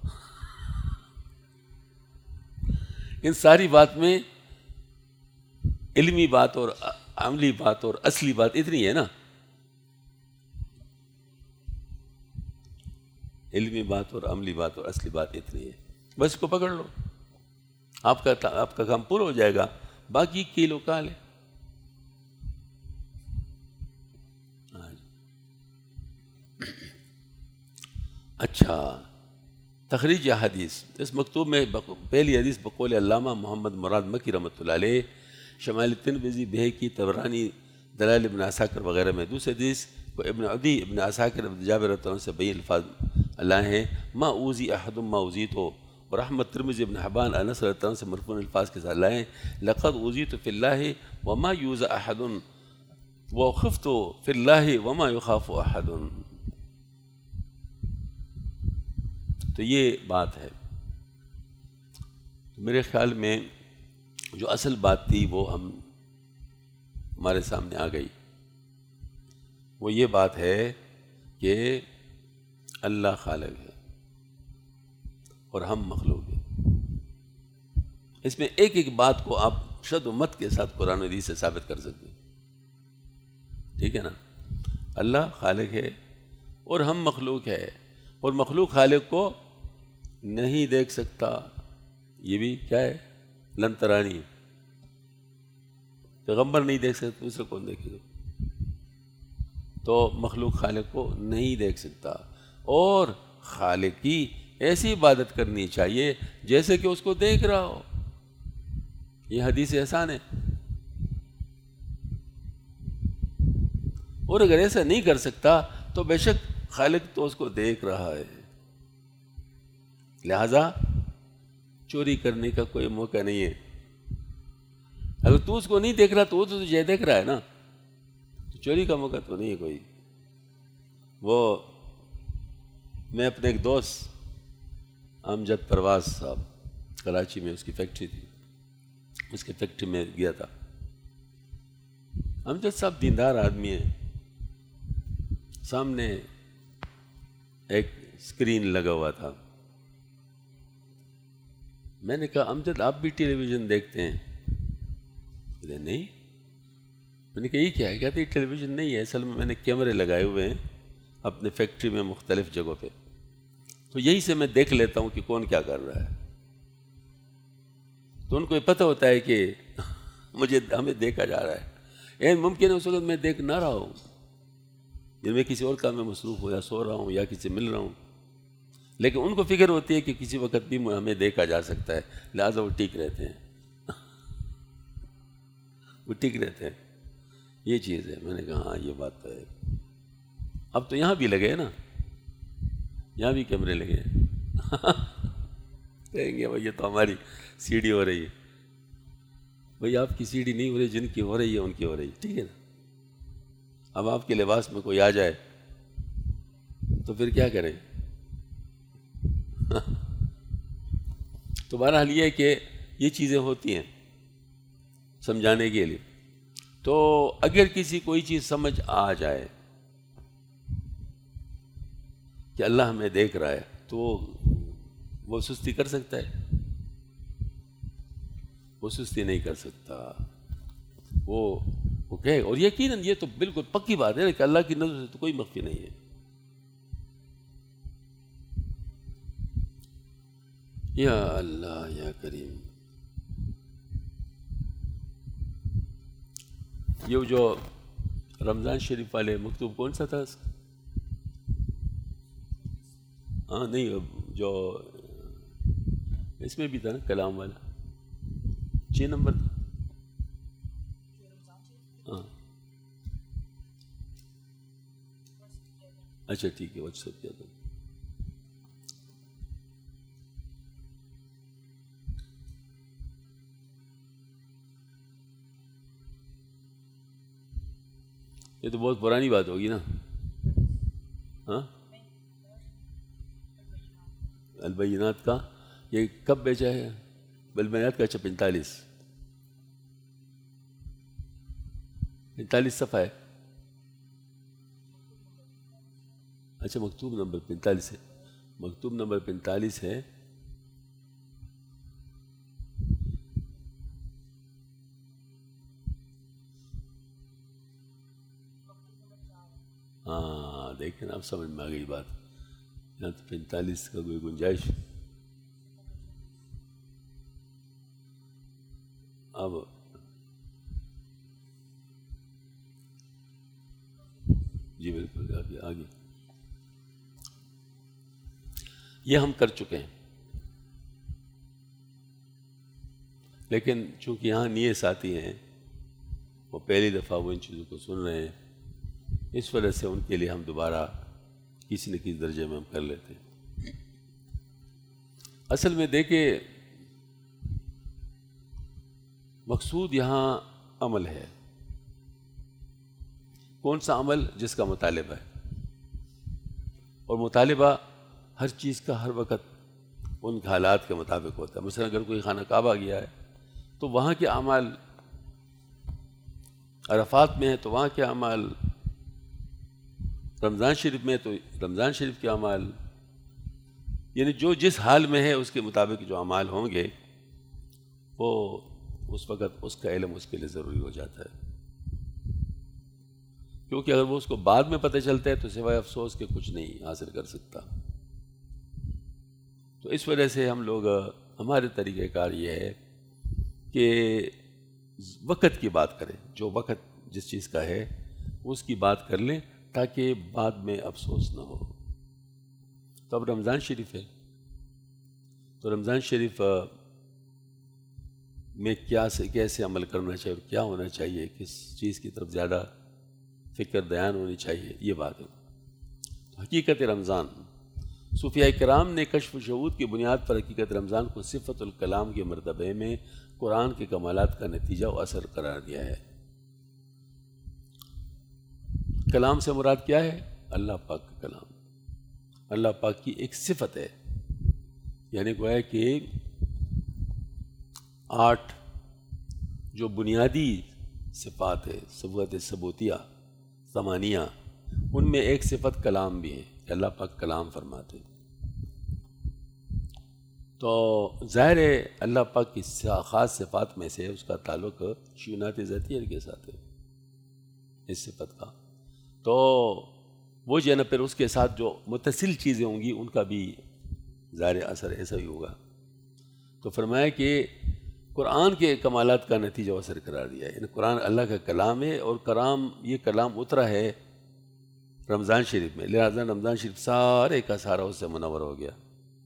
ان ساری بات میں علمی بات اور عملی بات اور اصلی بات اتنی ہے نا. علمی بات اور عملی بات اور اصلی بات اتنی ہے. بس کو پکڑ لو، آپ کا کام پورا ہو جائے گا. باقی قیل و قال ہے. اچھا، تخریج حدیث. اس مکتوب میں پہلی حدیث بقول علامہ محمد مراد مکی رحمۃ اللہ علیہ، شمال ترمذی، بہقی، طبرانی، دلائل ابن عساکر وغیرہ میں. دوسری حدیث کو ابن عدی ابن عساکر ابن جابر رضی اللہ عنہ سے بئی الفاظ اللہ ہیں: ما اوذی احد ما اوذیتو اور احمد ترمذی ابن حبان انس رضی اللہ عنہ سے مرفوع الفاظ کے ساتھ لائیں، لقد اوذیت فی اللہ وما یوذى احد وخفت فی اللہ وما یخاف احد. تو یہ بات ہے. میرے خیال میں جو اصل بات تھی وہ ہمارے سامنے آ گئی. وہ یہ بات ہے کہ اللہ خالق ہے اور ہم مخلوق ہیں. اس میں ایک ایک بات کو آپ شد و مت کے ساتھ قرآن و حدیث سے ثابت کر سکتے ہیں. ٹھیک ہے نا؟ اللہ خالق ہے اور ہم مخلوق ہے، اور مخلوق خالق کو نہیں دیکھ سکتا. یہ بھی کیا ہے؟ لن ترانی. پیغمبر نہیں دیکھ سکتے، دوسرے کون دیکھے گا؟ تو مخلوق خالق کو نہیں دیکھ سکتا، اور خالق کی ایسی عبادت کرنی چاہیے جیسے کہ اس کو دیکھ رہا ہو. یہ حدیث احسان ہے. اور اگر ایسا نہیں کر سکتا تو بے شک خالق تو اس کو دیکھ رہا ہے. لہذا چوری کرنے کا کوئی موقع نہیں ہے. اگر تو اس کو نہیں دیکھ رہا تو وہ تو تجھے دیکھ رہا ہے نا، تو چوری کا موقع تو نہیں ہے کوئی. وہ میں اپنے ایک دوست امجد پرواز صاحب، کراچی میں اس کی فیکٹری تھی، اس کی فیکٹری میں گیا تھا. امجد صاحب دیندار آدمی ہیں. سامنے ایک اسکرین لگا ہوا تھا. میں نے کہا امجد آپ بھی ٹیلی ویژن دیکھتے ہیں؟ بولے نہیں. میں نے کہا یہ کیا ہے؟ کہتے ٹیلی ویژن نہیں ہے، اصل میں نے کیمرے لگائے ہوئے ہیں اپنے فیکٹری میں مختلف جگہوں پہ، تو یہی سے میں دیکھ لیتا ہوں کہ کون کیا کر رہا ہے. تو ان کو یہ پتہ ہوتا ہے کہ ہمیں دیکھا جا رہا ہے. ممکن ہے اس وقت میں دیکھ نہ رہا ہوں، جب میں کسی اور کام میں مصروف ہوں یا سو رہا ہوں یا کسی سے مل رہا ہوں، لیکن ان کو فکر ہوتی ہے کہ کسی وقت بھی ہمیں دیکھا جا سکتا ہے، لہٰذا وہ ٹھیک رہتے ہیں. وہ ٹھیک رہتے ہیں. یہ چیز ہے. میں نے کہا ہاں یہ بات تو ہے. اب تو یہاں بھی لگے ہیں نا، یہاں بھی کیمرے لگے ہیں. کہیں گے بھائی یہ تو ہماری سی ڈی ہو رہی ہے. بھائی آپ کی سی ڈی نہیں ہو رہی، جن کی ہو رہی ہے ان کی ہو رہی ہے. ٹھیک ہے نا؟ اب آپ کے لباس میں کوئی آ جائے تو پھر کیا کریں؟ تو بہرحال یہ ہے کہ یہ چیزیں ہوتی ہیں سمجھانے کے لیے. تو اگر کسی کوئی چیز سمجھ آ جائے کہ اللہ ہمیں دیکھ رہا ہے تو وہ سستی کر سکتا ہے؟ وہ سستی نہیں کر سکتا. وہ کہے، اور یقیناً یہ تو بالکل پکی بات ہے کہ اللہ کی نظر سے تو کوئی مخفی نہیں ہے. یا اللہ یا کریم. یہ جو رمضان شریف والے مکتوب کون سا تھا؟ ہاں نہیں، جو اس میں بھی تھا نا کلام والا، 6 نمبر تھا. ہاں اچھا ٹھیک ہے، واٹس ایپ کیا تھا. یہ تو بہت پرانی بات ہوگی نا. ہاں البینات کا یہ کب بیچا ہے؟ البینات کا. اچھا 45 صفحہ ہے. اچھا مکتوب نمبر 45 ہے. مکتوب نمبر 45 ہے. ہاں دیکھیں اب سمجھ میں آ گئی بات. یہاں تو 45 کا کوئی گنجائش. اب جی بالکل آگے یہ ہم کر چکے ہیں، لیکن چونکہ یہاں نیے ساتھی ہیں، وہ پہلی دفعہ وہ ان چیزوں کو سن رہے ہیں، اس وجہ سے ان کے لیے ہم دوبارہ کسی نہ کسی درجے میں ہم کر لیتے ہیں. اصل میں دیکھیں مقصود یہاں عمل ہے. کون سا عمل؟ جس کا مطالبہ ہے. اور مطالبہ ہر چیز کا ہر وقت ان حالات کے مطابق ہوتا ہے. مثلا اگر کوئی خانہ کعبہ گیا ہے تو وہاں کے اعمال، عرفات میں ہے تو وہاں کے اعمال، رمضان شریف میں تو رمضان شریف کے اعمال، یعنی جو جس حال میں ہے اس کے مطابق جو اعمال ہوں گے وہ اس وقت اس کا علم اس کے لیے ضروری ہو جاتا ہے. کیونکہ اگر وہ اس کو بعد میں پتہ چلتا ہے تو سوائے افسوس کے کچھ نہیں حاصل کر سکتا. تو اس وجہ سے ہم لوگ، ہمارے طریقہ کار یہ ہے کہ وقت کی بات کریں. جو وقت جس چیز کا ہے اس کی بات کر لیں تاکہ بعد میں افسوس نہ ہو. تو اب رمضان شریف ہے تو رمضان شریف میں کیسے عمل کرنا چاہیے اور کیا ہونا چاہیے، کس چیز کی طرف زیادہ فکر دھیان ہونی چاہیے، یہ بات ہے. حقیقت رمضان، صوفیاء کرام نے کشف و شہود کی بنیاد پر حقیقت رمضان کو صفت الکلام کے مرتبے میں قرآن کے کمالات کا نتیجہ و اثر قرار دیا ہے. کلام سے مراد کیا ہے؟ اللہ پاک کا کلام. اللہ پاک کی ایک صفت ہے، یعنی گویا کہ 8 جو بنیادی صفات ہے، صفات ثبوتیہ ثمانیہ، ان میں ایک صفت کلام بھی ہے کہ اللہ پاک کلام فرماتے. تو ظاہر ہے اللہ پاک کی خاص صفات میں سے اس کا تعلق شیونات ذاتیہ کے ساتھ ہے، اس صفت کا. تو وہ جو ہے نا پھر اس کے ساتھ جو متصل چیزیں ہوں گی ان کا بھی ظاہر اثر ایسا ہی ہوگا. تو فرمایا کہ قرآن کے کمالات کا نتیجہ اثر قرار دیا ہے. یعنی قرآن اللہ کا کلام ہے اور یہ کلام اترا ہے رمضان شریف میں، لہذا رمضان شریف سارے کا سارا اس سے منور ہو گیا،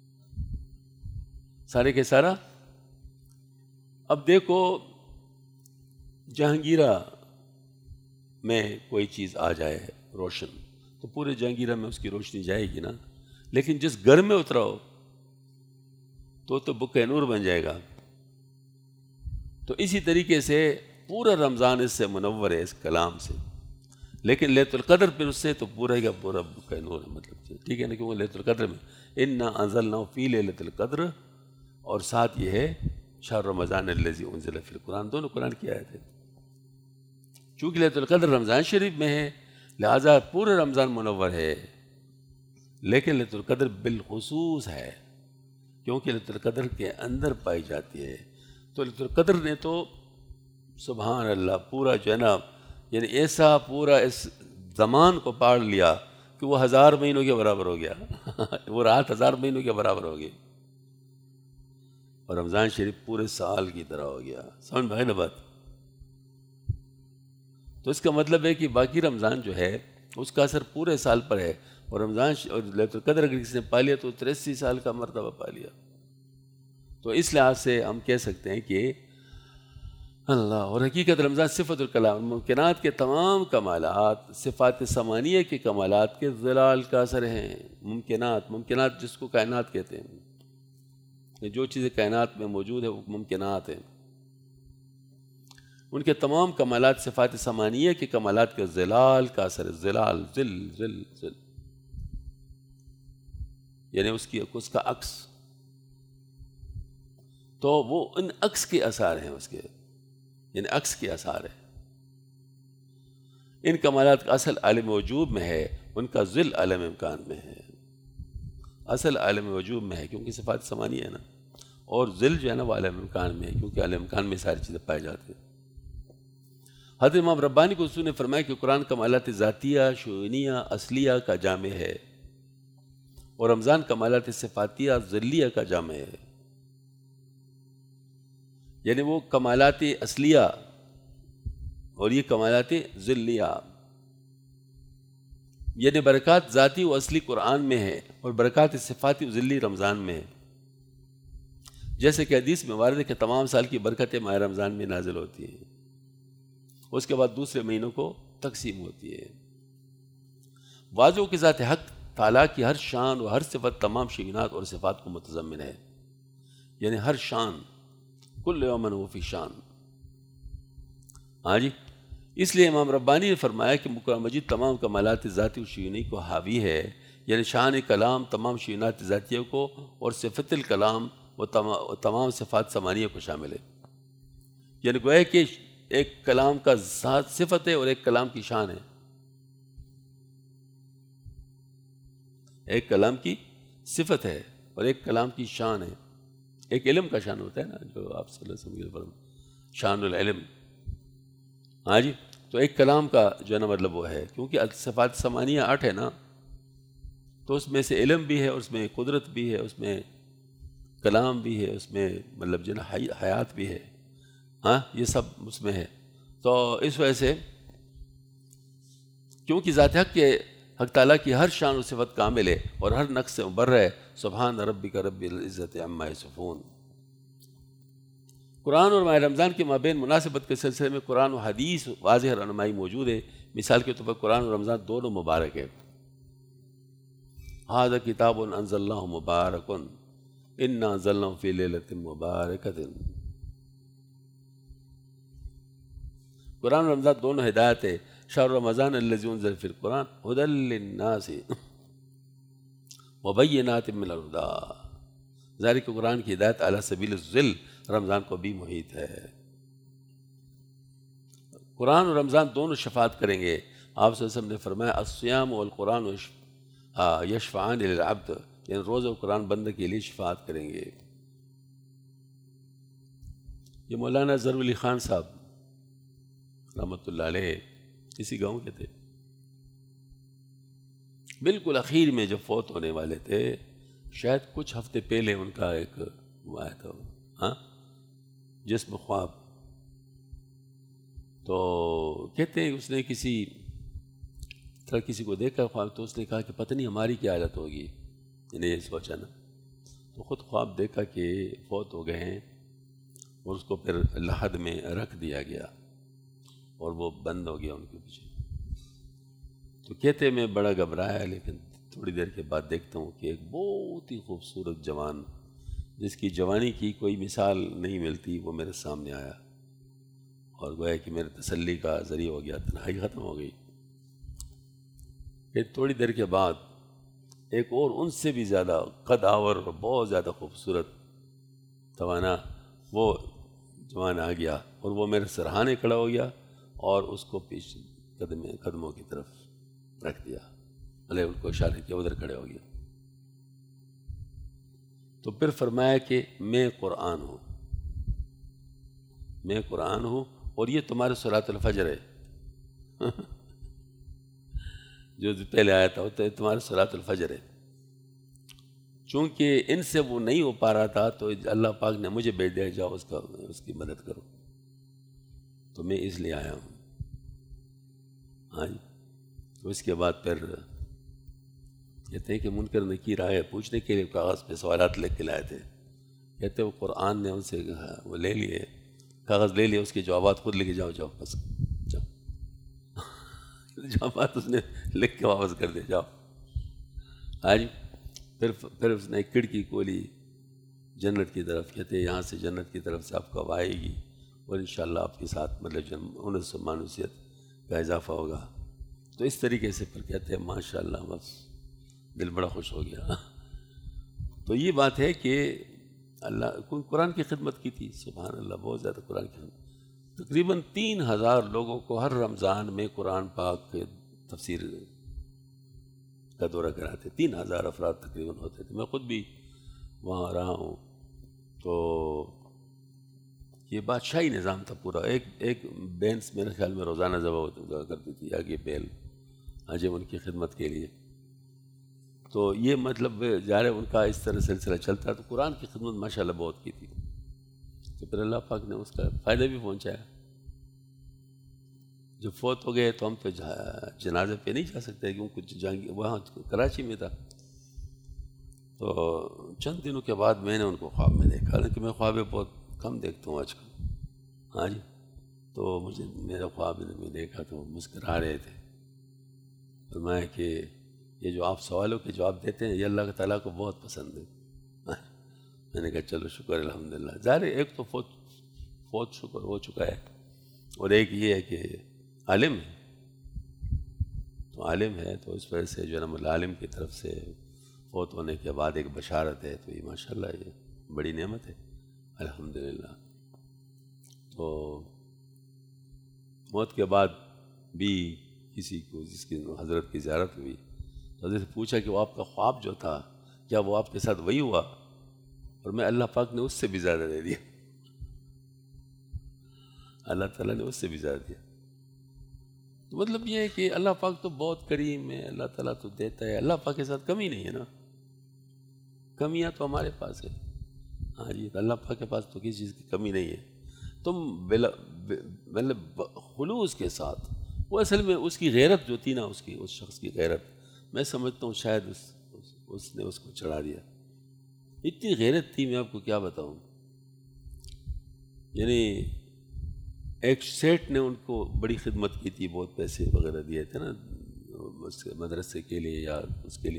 سارے کے سارا. اب دیکھو جہانگیرہ میں کوئی چیز آ جائے روشن تو پورے جہانگیرہ میں اس کی روشنی جائے گی نا، لیکن جس گھر میں اتراؤ تو بکہ نور بن جائے گا. تو اسی طریقے سے پورا رمضان اس سے منور ہے، اس کلام سے. لیکن لیلۃ القدر پھر اس سے تو پورا کا پورا بکہ نور ہے، مطلب ٹھیک ہے نا، کیونکہ لیلۃ القدر میں انا انزلناہ فی لیلۃ القدر، اور ساتھ یہ ہے شہر رمضان الذی انزل فی القرآن، دونوں قرآن کی آیت ہے. چونکہ لیلۃ القدر رمضان شریف میں ہے لہذا پورا رمضان منور ہے، لیکن لیلۃ القدر بالخصوص ہے کیونکہ لیلۃ القدر کے اندر پائی جاتی ہے. تو لیلۃ القدر نے تو سبحان اللہ پورا جو ہے نا، یعنی ایسا پورا اس زمان کو پاڑ لیا کہ وہ 1000 مہینوں کے برابر ہو گیا وہ رات 1000 مہینوں کے برابر ہو گئی، اور رمضان شریف پورے سال کی طرح ہو گیا. سمجھ میں آئی نا بات؟ تو اس کا مطلب ہے کہ باقی رمضان جو ہے اس کا اثر پورے سال پر ہے، اور رمضان اور لیلۃ القدر اگر کسی نے پا لیا تو 83 سال کا مرتبہ پا لیا. تو اس لحاظ سے ہم کہہ سکتے ہیں کہ اللہ اور حقیقت رمضان صفت الکلام، ممکنات کے تمام کمالات، صفات ثمانیہ کے کمالات کے ظلال کا اثر ہیں. ممکنات جس کو کائنات کہتے ہیں، جو چیزیں کائنات میں موجود ہے وہ ممکنات ہیں، ان کے تمام کمالات صفات ثمانیہ کے کمالات کے ظلال کا اثر ہے. ظلال ذل یعنی اس کا عکس. تو وہ ان عکس کے اثار ہیں، اس کے یعنی عکس کے اثار ہیں. ان کمالات کا اصل عالم وجود میں ہے، ان کا ظل عالم امکان میں ہے. اصل عالم وجود میں ہے کیونکہ صفات ثمانیہ ہے نا، اور ظل جو ہے نا وہ عالم امکان میں ہے کیونکہ عالم امکان میں ساری چیزیں پائی جاتی ہیں. حضرت امام ربانی کو نے فرمایا کہ قرآن کمالات ذاتیہ شعونیہ اصلیہ کا جامع ہے، اور رمضان کمالات صفاتیہ ذلیہ کا جامع ہے. یعنی وہ کمالات اصلیہ اور یہ کمالات ذلیہ، یعنی برکات ذاتی و اصلی قرآن میں ہے اور برکات صفاتی و ذلی رمضان میں ہے. جیسے کہ حدیث میں وارد ہے کہ تمام سال کی برکتیں ماہ رمضان میں نازل ہوتی ہیں، اس کے بعد دوسرے مہینوں کو تقسیم ہوتی ہے. واضح کی ذات حق تعالیٰ کی ہر شان و ہر صفت تمام شیونات اور صفات کو متضمن ہے. یعنی ہر شان، کل یوم ہو فی شان. ہاں جی، اس لیے امام ربانی نے فرمایا کہ قرآن مجید تمام کمالات ذاتی و شیونی کو حاوی ہے، یعنی شان کلام تمام شیونات ذاتیہ کو اور صفت الکلام و تمام صفات ثمانیہ کو شامل ہے. یعنی گویا کہ ایک کلام کا ذات صفت ہے اور ایک کلام کی شان ہے. ایک کلام کی صفت ہے اور ایک کلام کی شان ہے. ایک علم کا شان ہوتا ہے نا، جو آپ صلی اللہ علیہ وسلم شان العلم. ہاں جی، تو ایک کلام کا جو ہے نا مطلب وہ ہے، کیونکہ صفات ثمانیہ 8 ہے نا، تو اس میں سے علم بھی ہے، اس میں قدرت بھی ہے، اس میں کلام بھی ہے، اس میں مطلب جو ہے نا حیات بھی ہے. ہاں، یہ سب اس میں ہے. تو اس وجہ سے کیونکہ ذات حق کے حق تعالیٰ کی ہر شان و صفت کامل ہے اور ہر نقص سے مبرہ ہے. سبحان ربک رب العزت عما یصفون. قرآن اور ماہ رمضان کے مابین مناسبت کے سلسلے میں قرآن و حدیث واضح رہنمائی موجود ہے. مثال کے طور پر قرآن اور رمضان دونوں مبارک ہے. ھذا کتاب انزلناہ مبارک انا انزلناہ فی لیلۃ مبارکۃ. قرآن و رمضان دونوں ہدایت ہے. شہر رمضان الذی انزل فی القرآن ھدی للناس وبینات من الہدی. ذالک قرآن کی ہدایت علی سبیل الظل رمضان کو بھی محیط ہے. قرآن اور رمضان دونوں شفاعت کریں گے. آپ صلی اللہ علیہ وسلم نے فرمایا الصیام والقرآن یشفعان للعبد، یعنی روزہ و قرآن بندے کے لیے شفاعت کریں گے. یہ مولانا ظفر علی خان صاحب رحمۃ اللہ علیہ اسی گاؤں کے تھے. بالکل اخیر میں جب فوت ہونے والے تھے، شاید کچھ ہفتے پہلے ان کا ایک وہ آیا تھا، ہاں، جسم خواب. تو کہتے ہیں اس نے کسی طرح کسی کو دیکھا خواب، تو اس نے کہا کہ پتہ نہیں ہماری کیا حالت ہوگی. میں نے یہ سوچا نا، تو خود خواب دیکھا کہ فوت ہو گئے ہیں اور اس کو پھر لحد میں رکھ دیا گیا اور وہ بند ہو گیا ان کے پیچھے. تو کہتے میں بڑا گھبرایا، لیکن تھوڑی دیر کے بعد دیکھتا ہوں کہ ایک بہت ہی خوبصورت جوان جس کی جوانی کی کوئی مثال نہیں ملتی وہ میرے سامنے آیا اور گویا کہ میرے تسلی کا ذریعہ ہو گیا. تنہائی ختم ہو گئی. پھر تھوڑی دیر کے بعد ایک اور ان سے بھی زیادہ قد آور اور بہت زیادہ خوبصورت توانا وہ جوان آ گیا اور وہ میرے سرہانے کھڑا ہو گیا اور اس کو پیچھے قدموں کی طرف رکھ دیا. ان کو اشارہ کیا، ادھر کھڑے ہو گیا. تو پھر فرمایا کہ میں قرآن ہوں، میں قرآن ہوں اور یہ تمہارے صلاۃ الفجر ہے. جو پہلے آیا تھا وہ تمہارے صلاۃ الفجر ہے. چونکہ ان سے وہ نہیں ہو پا رہا تھا تو اللہ پاک نے مجھے بھیج دیا، جاؤ اس کی مدد کرو. تو میں اس لیے آیا ہوں. ہاں جی. تو اس کے بعد پھر کہتے ہیں کہ منکر نکیر آئے پوچھنے کے لیے، کاغذ پہ سوالات لکھ کے لائے تھے. کہتے ہیں وہ قرآن نے ان سے وہ لے لیے، کاغذ لے لیے، اس کے جوابات خود لے کے جاؤ بس جاؤ. جوابات اس نے لکھ کے واپس کر دے، جاؤ. ہاں جی. پھر اس نے ایک کھڑکی کھولی جنت کی طرف. کہتے ہیں یہاں سے جنت کی طرف سے آپ کو ہوا آئے گی اور انشاءاللہ آپ کے ساتھ مطلب انس و مانوسیت کا اضافہ ہوگا. تو اس طریقے سے پھر کہتے ہیں ماشاءاللہ، بس دل بڑا خوش ہو گیا. تو یہ بات ہے کہ اللہ کوئی قرآن کی خدمت کی تھی. سبحان اللہ، بہت زیادہ قرآن کی خدمت. تقریباً 3000 لوگوں کو ہر رمضان میں قرآن پاک کے تفسیر کا دورہ کراتے. 3000 افراد تقریباً ہوتے تھے. میں خود بھی وہاں رہا ہوں. تو یہ بادشاہی نظام تھا پورا. ایک بینس میرے خیال میں روزانہ ذبح کرتی تھی آگے بیل عجب ان کی خدمت کے لیے. تو یہ مطلب ظاہر ان کا اس طرح سلسلہ چلتا. تو قرآن کی خدمت ماشاءاللہ بہت کی تھی. تو پھر اللہ پاک نے اس کا فائدہ بھی پہنچایا. جب فوت ہو گئے تو ہم تو جنازے پہ نہیں جا سکتے کیونکہ وہاں کراچی میں تھا. تو چند دنوں کے بعد میں نے ان کو خواب میں دیکھا. حالانکہ میں خوابیں بہت کم دیکھتا ہوں آج کل. ہاں جی. تو مجھے میرا خواب میں دیکھا تو مسکرا رہے تھے. فرمایا کہ یہ جو آپ سوالوں کے جواب دیتے ہیں یہ اللہ تعالیٰ کو بہت پسند ہے. میں نے کہا چلو شکر الحمدللہ. ظاہر ہے ایک تو فوت شکر ہو چکا ہے، اور ایک یہ ہے کہ عالم ہے، تو عالم ہے تو اس وجہ سے جو ہے نا العالم کی طرف سے فوت ہونے کے بعد ایک بشارت ہے، تو یہ ماشاءاللہ یہ بڑی نعمت ہے الحمدللہ. تو موت کے بعد بھی کسی کو جس کی حضرت کی زیارت ہوئی تو حضرت سے پوچھا کہ وہ آپ کا خواب جو تھا کیا وہ آپ کے ساتھ وہی ہوا؟ اور میں اللہ پاک نے اس سے بھی زیادہ دے دیا، اللہ تعالیٰ نے اس سے بھی زیادہ دیا. تو مطلب یہ ہے کہ اللہ پاک تو بہت کریم ہے، اللہ تعالیٰ تو دیتا ہے، اللہ پاک کے ساتھ کمی نہیں ہے نا. کمیاں تو ہمارے پاس ہے، ہاں جی، اللہ پاک کے پاس تو کسی چیز کی کمی نہیں ہے. تم مطلب خلوص کے ساتھ، وہ اصل میں اس کی غیرت جو تھی نا، اس شخص کی غیرت، میں سمجھتا ہوں شاید اس نے اس کو چڑھا دیا. اتنی غیرت تھی، میں آپ کو کیا بتاؤں. یعنی ایک سیٹ نے ان کو بڑی خدمت کی تھی، بہت پیسے وغیرہ دیے تھے نا مدرسے کے لیے یا اس کے لیے.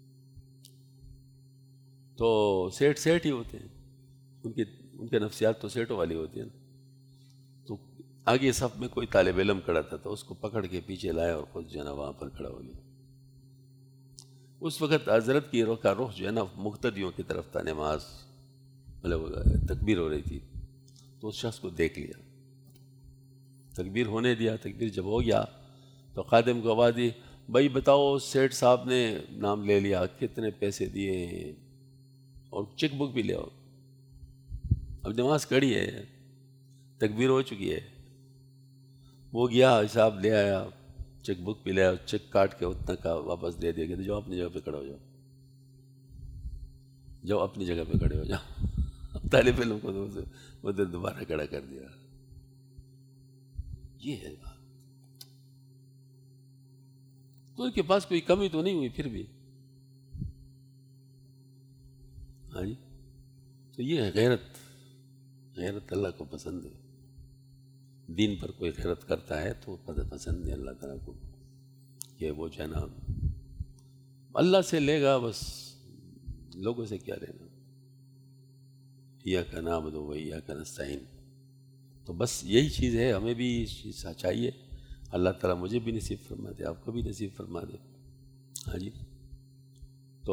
تو سیٹ ہی ہوتے ہیں، ان کے نفسیات تو سیٹوں والی ہوتی ہیں. تو آگے صف میں کوئی طالب علم کھڑا تھا تو اس کو پکڑ کے پیچھے لایا اور خود جو ہے نا وہاں پر کھڑا ہو گیا. اس وقت حضرت کی روح جو ہے نا مقتدیوں کی طرف تھا، نماز مطلب تکبیر ہو رہی تھی، تو اس شخص کو دیکھ لیا، تکبیر ہونے دیا. تکبیر جب ہو گیا تو خادم کو آواز دی، بھائی بتاؤ سیٹھ صاحب نے نام لے لیا، کتنے پیسے دیے ہیں اور چیک بک بھی لے آؤ. اب نماز کھڑی ہے، تکبیر ہو چکی ہے. وہ گیا، حساب لے آیا، چیک بک بھی لے آیا، چیک کاٹ کے اتنا کا واپس دے دیا کہ جاؤ اپنی جگہ پہ کھڑے ہو جاؤ، جاؤ اپنی جگہ پہ کھڑے ہو جاؤ. اب طالب علم کو ادھر دوبارہ کھڑا کر دیا. یہ ہے بات. تو ان کے پاس کوئی کمی تو نہیں ہوئی پھر بھی. ہاں جی، تو یہ ہے غیرت اللہ کو پسند ہے. دین پر کوئی غیرت کرتا ہے تو پسند ہے اللہ تعالیٰ کو کہ وہ جو ہے نا اللہ سے لے گا، بس لوگوں سے کیا لینا. ایاک نعبد و ایاک نستعین. تو بس یہی چیز ہے، ہمیں بھی چاہیے. اللہ تعالیٰ مجھے بھی نصیب فرما دے، آپ کو بھی نصیب فرما دے. ہاں جی. تو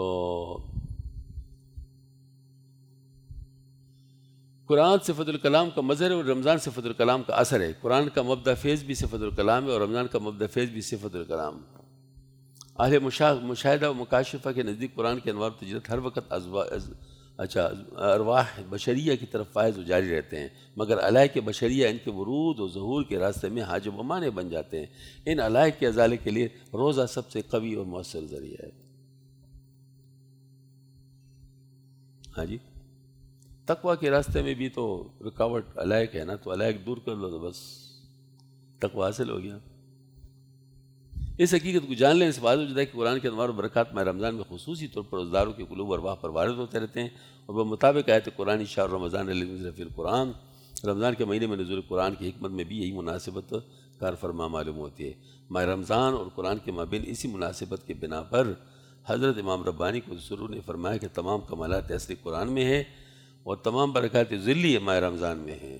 قرآن صفت الکلام کا مظہر ہے اور رمضان صفت الکلام کا اثر ہے. قرآن کا مبدأ فیض بھی صفت الکلام ہے اور رمضان کا مبدأ فیض بھی صفت الکلام. اہل مشاہدہ و مکاشفہ کے نزدیک قرآن کے انوار تجربت ہر وقت ارواح بشریہ کی طرف فائز و جاری رہتے ہیں، مگر علائق بشریہ ان کے ورود و ظہور کے راستے میں حاجب و مانع بن جاتے ہیں. ان علائق کے ازالے کے لیے روزہ سب سے قوی اور مؤثر ذریعہ ہے. ہاں جی، تقویٰ کے راستے میں بھی تو رکاوٹ علائق ہے نا، تو علائق دور کر لو تو بس تقویٰ حاصل ہو گیا. اس حقیقت کو جان لیں، اس واضح ہو جاتا ہے کہ قرآن کے انوار و برکات ماہ رمضان میں خصوصی طور پر روزداروں کے قلوب اور ارواح پر وارد ہوتے رہتے ہیں، اور وہ مطابق آیت قرآن شہر رمضان الذی انزل فیہ القرآن، رمضان کے مہینے میں نزول قرآن کی حکمت میں بھی یہی مناسبت کار فرما معلوم ہوتی ہے. ماہ رمضان اور قرآن کے مابین اسی مناسبت کے بنا پر حضرت امام ربانی کو سرور نے فرمایا کہ تمام کمالات اصلی قرآن میں ہے اور تمام برکات ذلی ماہ رمضان میں ہے.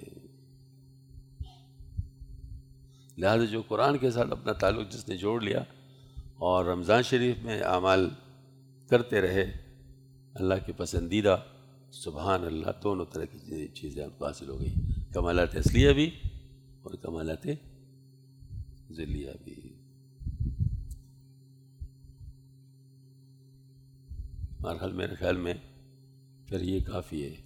لہذا جو قرآن کے ساتھ اپنا تعلق جس نے جوڑ لیا اور رمضان شریف میں اعمال کرتے رہے، اللہ کے پسندیدہ سبحان اللہ دونوں طرح کی چیزیں آپ کو حاصل ہو گئی، کمالات اصلیہ بھی اور کمالات ذلیہ بھی. بہرحال میرے خیال میں پھر یہ کافی ہے،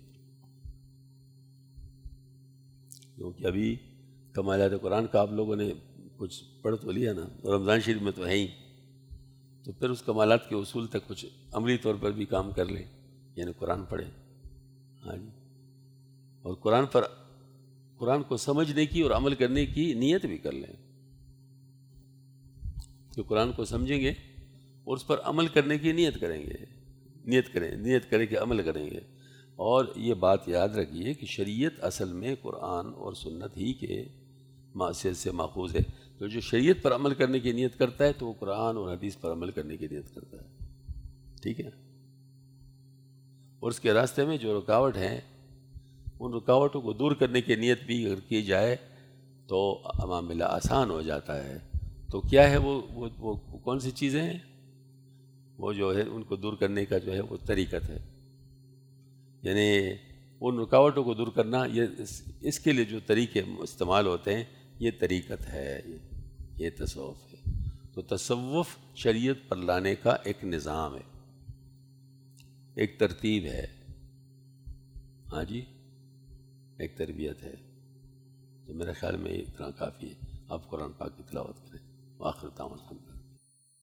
کیونکہ ابھی کمالات قرآن کا آپ لوگوں نے کچھ پڑھ تو لیا نا، اور رمضان شریف میں تو ہے ہی، تو پھر اس کمالات کے اصول تک کچھ عملی طور پر بھی کام کر لیں، یعنی قرآن پڑھیں. ہاں جی، اور قرآن کو سمجھنے کی اور عمل کرنے کی نیت بھی کر لیں، کہ قرآن کو سمجھیں گے اور اس پر عمل کرنے کی نیت کریں گے، نیت کریں کہ عمل کریں گے. اور یہ بات یاد رکھیے کہ شریعت اصل میں قرآن اور سنت ہی کے معصیت سے ماخوذ ہے. تو جو شریعت پر عمل کرنے کی نیت کرتا ہے تو وہ قرآن اور حدیث پر عمل کرنے کی نیت کرتا ہے. ٹھیک ہے. اور اس کے راستے میں جو رکاوٹ ہیں ان رکاوٹوں کو دور کرنے کی نیت بھی اگر کی جائے تو معاملہ آسان ہو جاتا ہے. تو کیا ہے وہ کون سی چیزیں ہیں؟ وہ جو ہے ان کو دور کرنے کا جو ہے وہ طریقت ہے. یعنی ان رکاوٹوں کو دور کرنا، یہ اس کے لیے جو طریقے استعمال ہوتے ہیں یہ طریقت ہے، یہ تصوف ہے. تو تصوف شریعت پر لانے کا ایک نظام ہے، ایک ترتیب ہے، ہاں جی، ایک تربیت ہے. تو میرے خیال میں اتنا کافی ہے. آپ قرآن پاک کی تلاوت کریں. وآخر دعوانا الحمدللہ.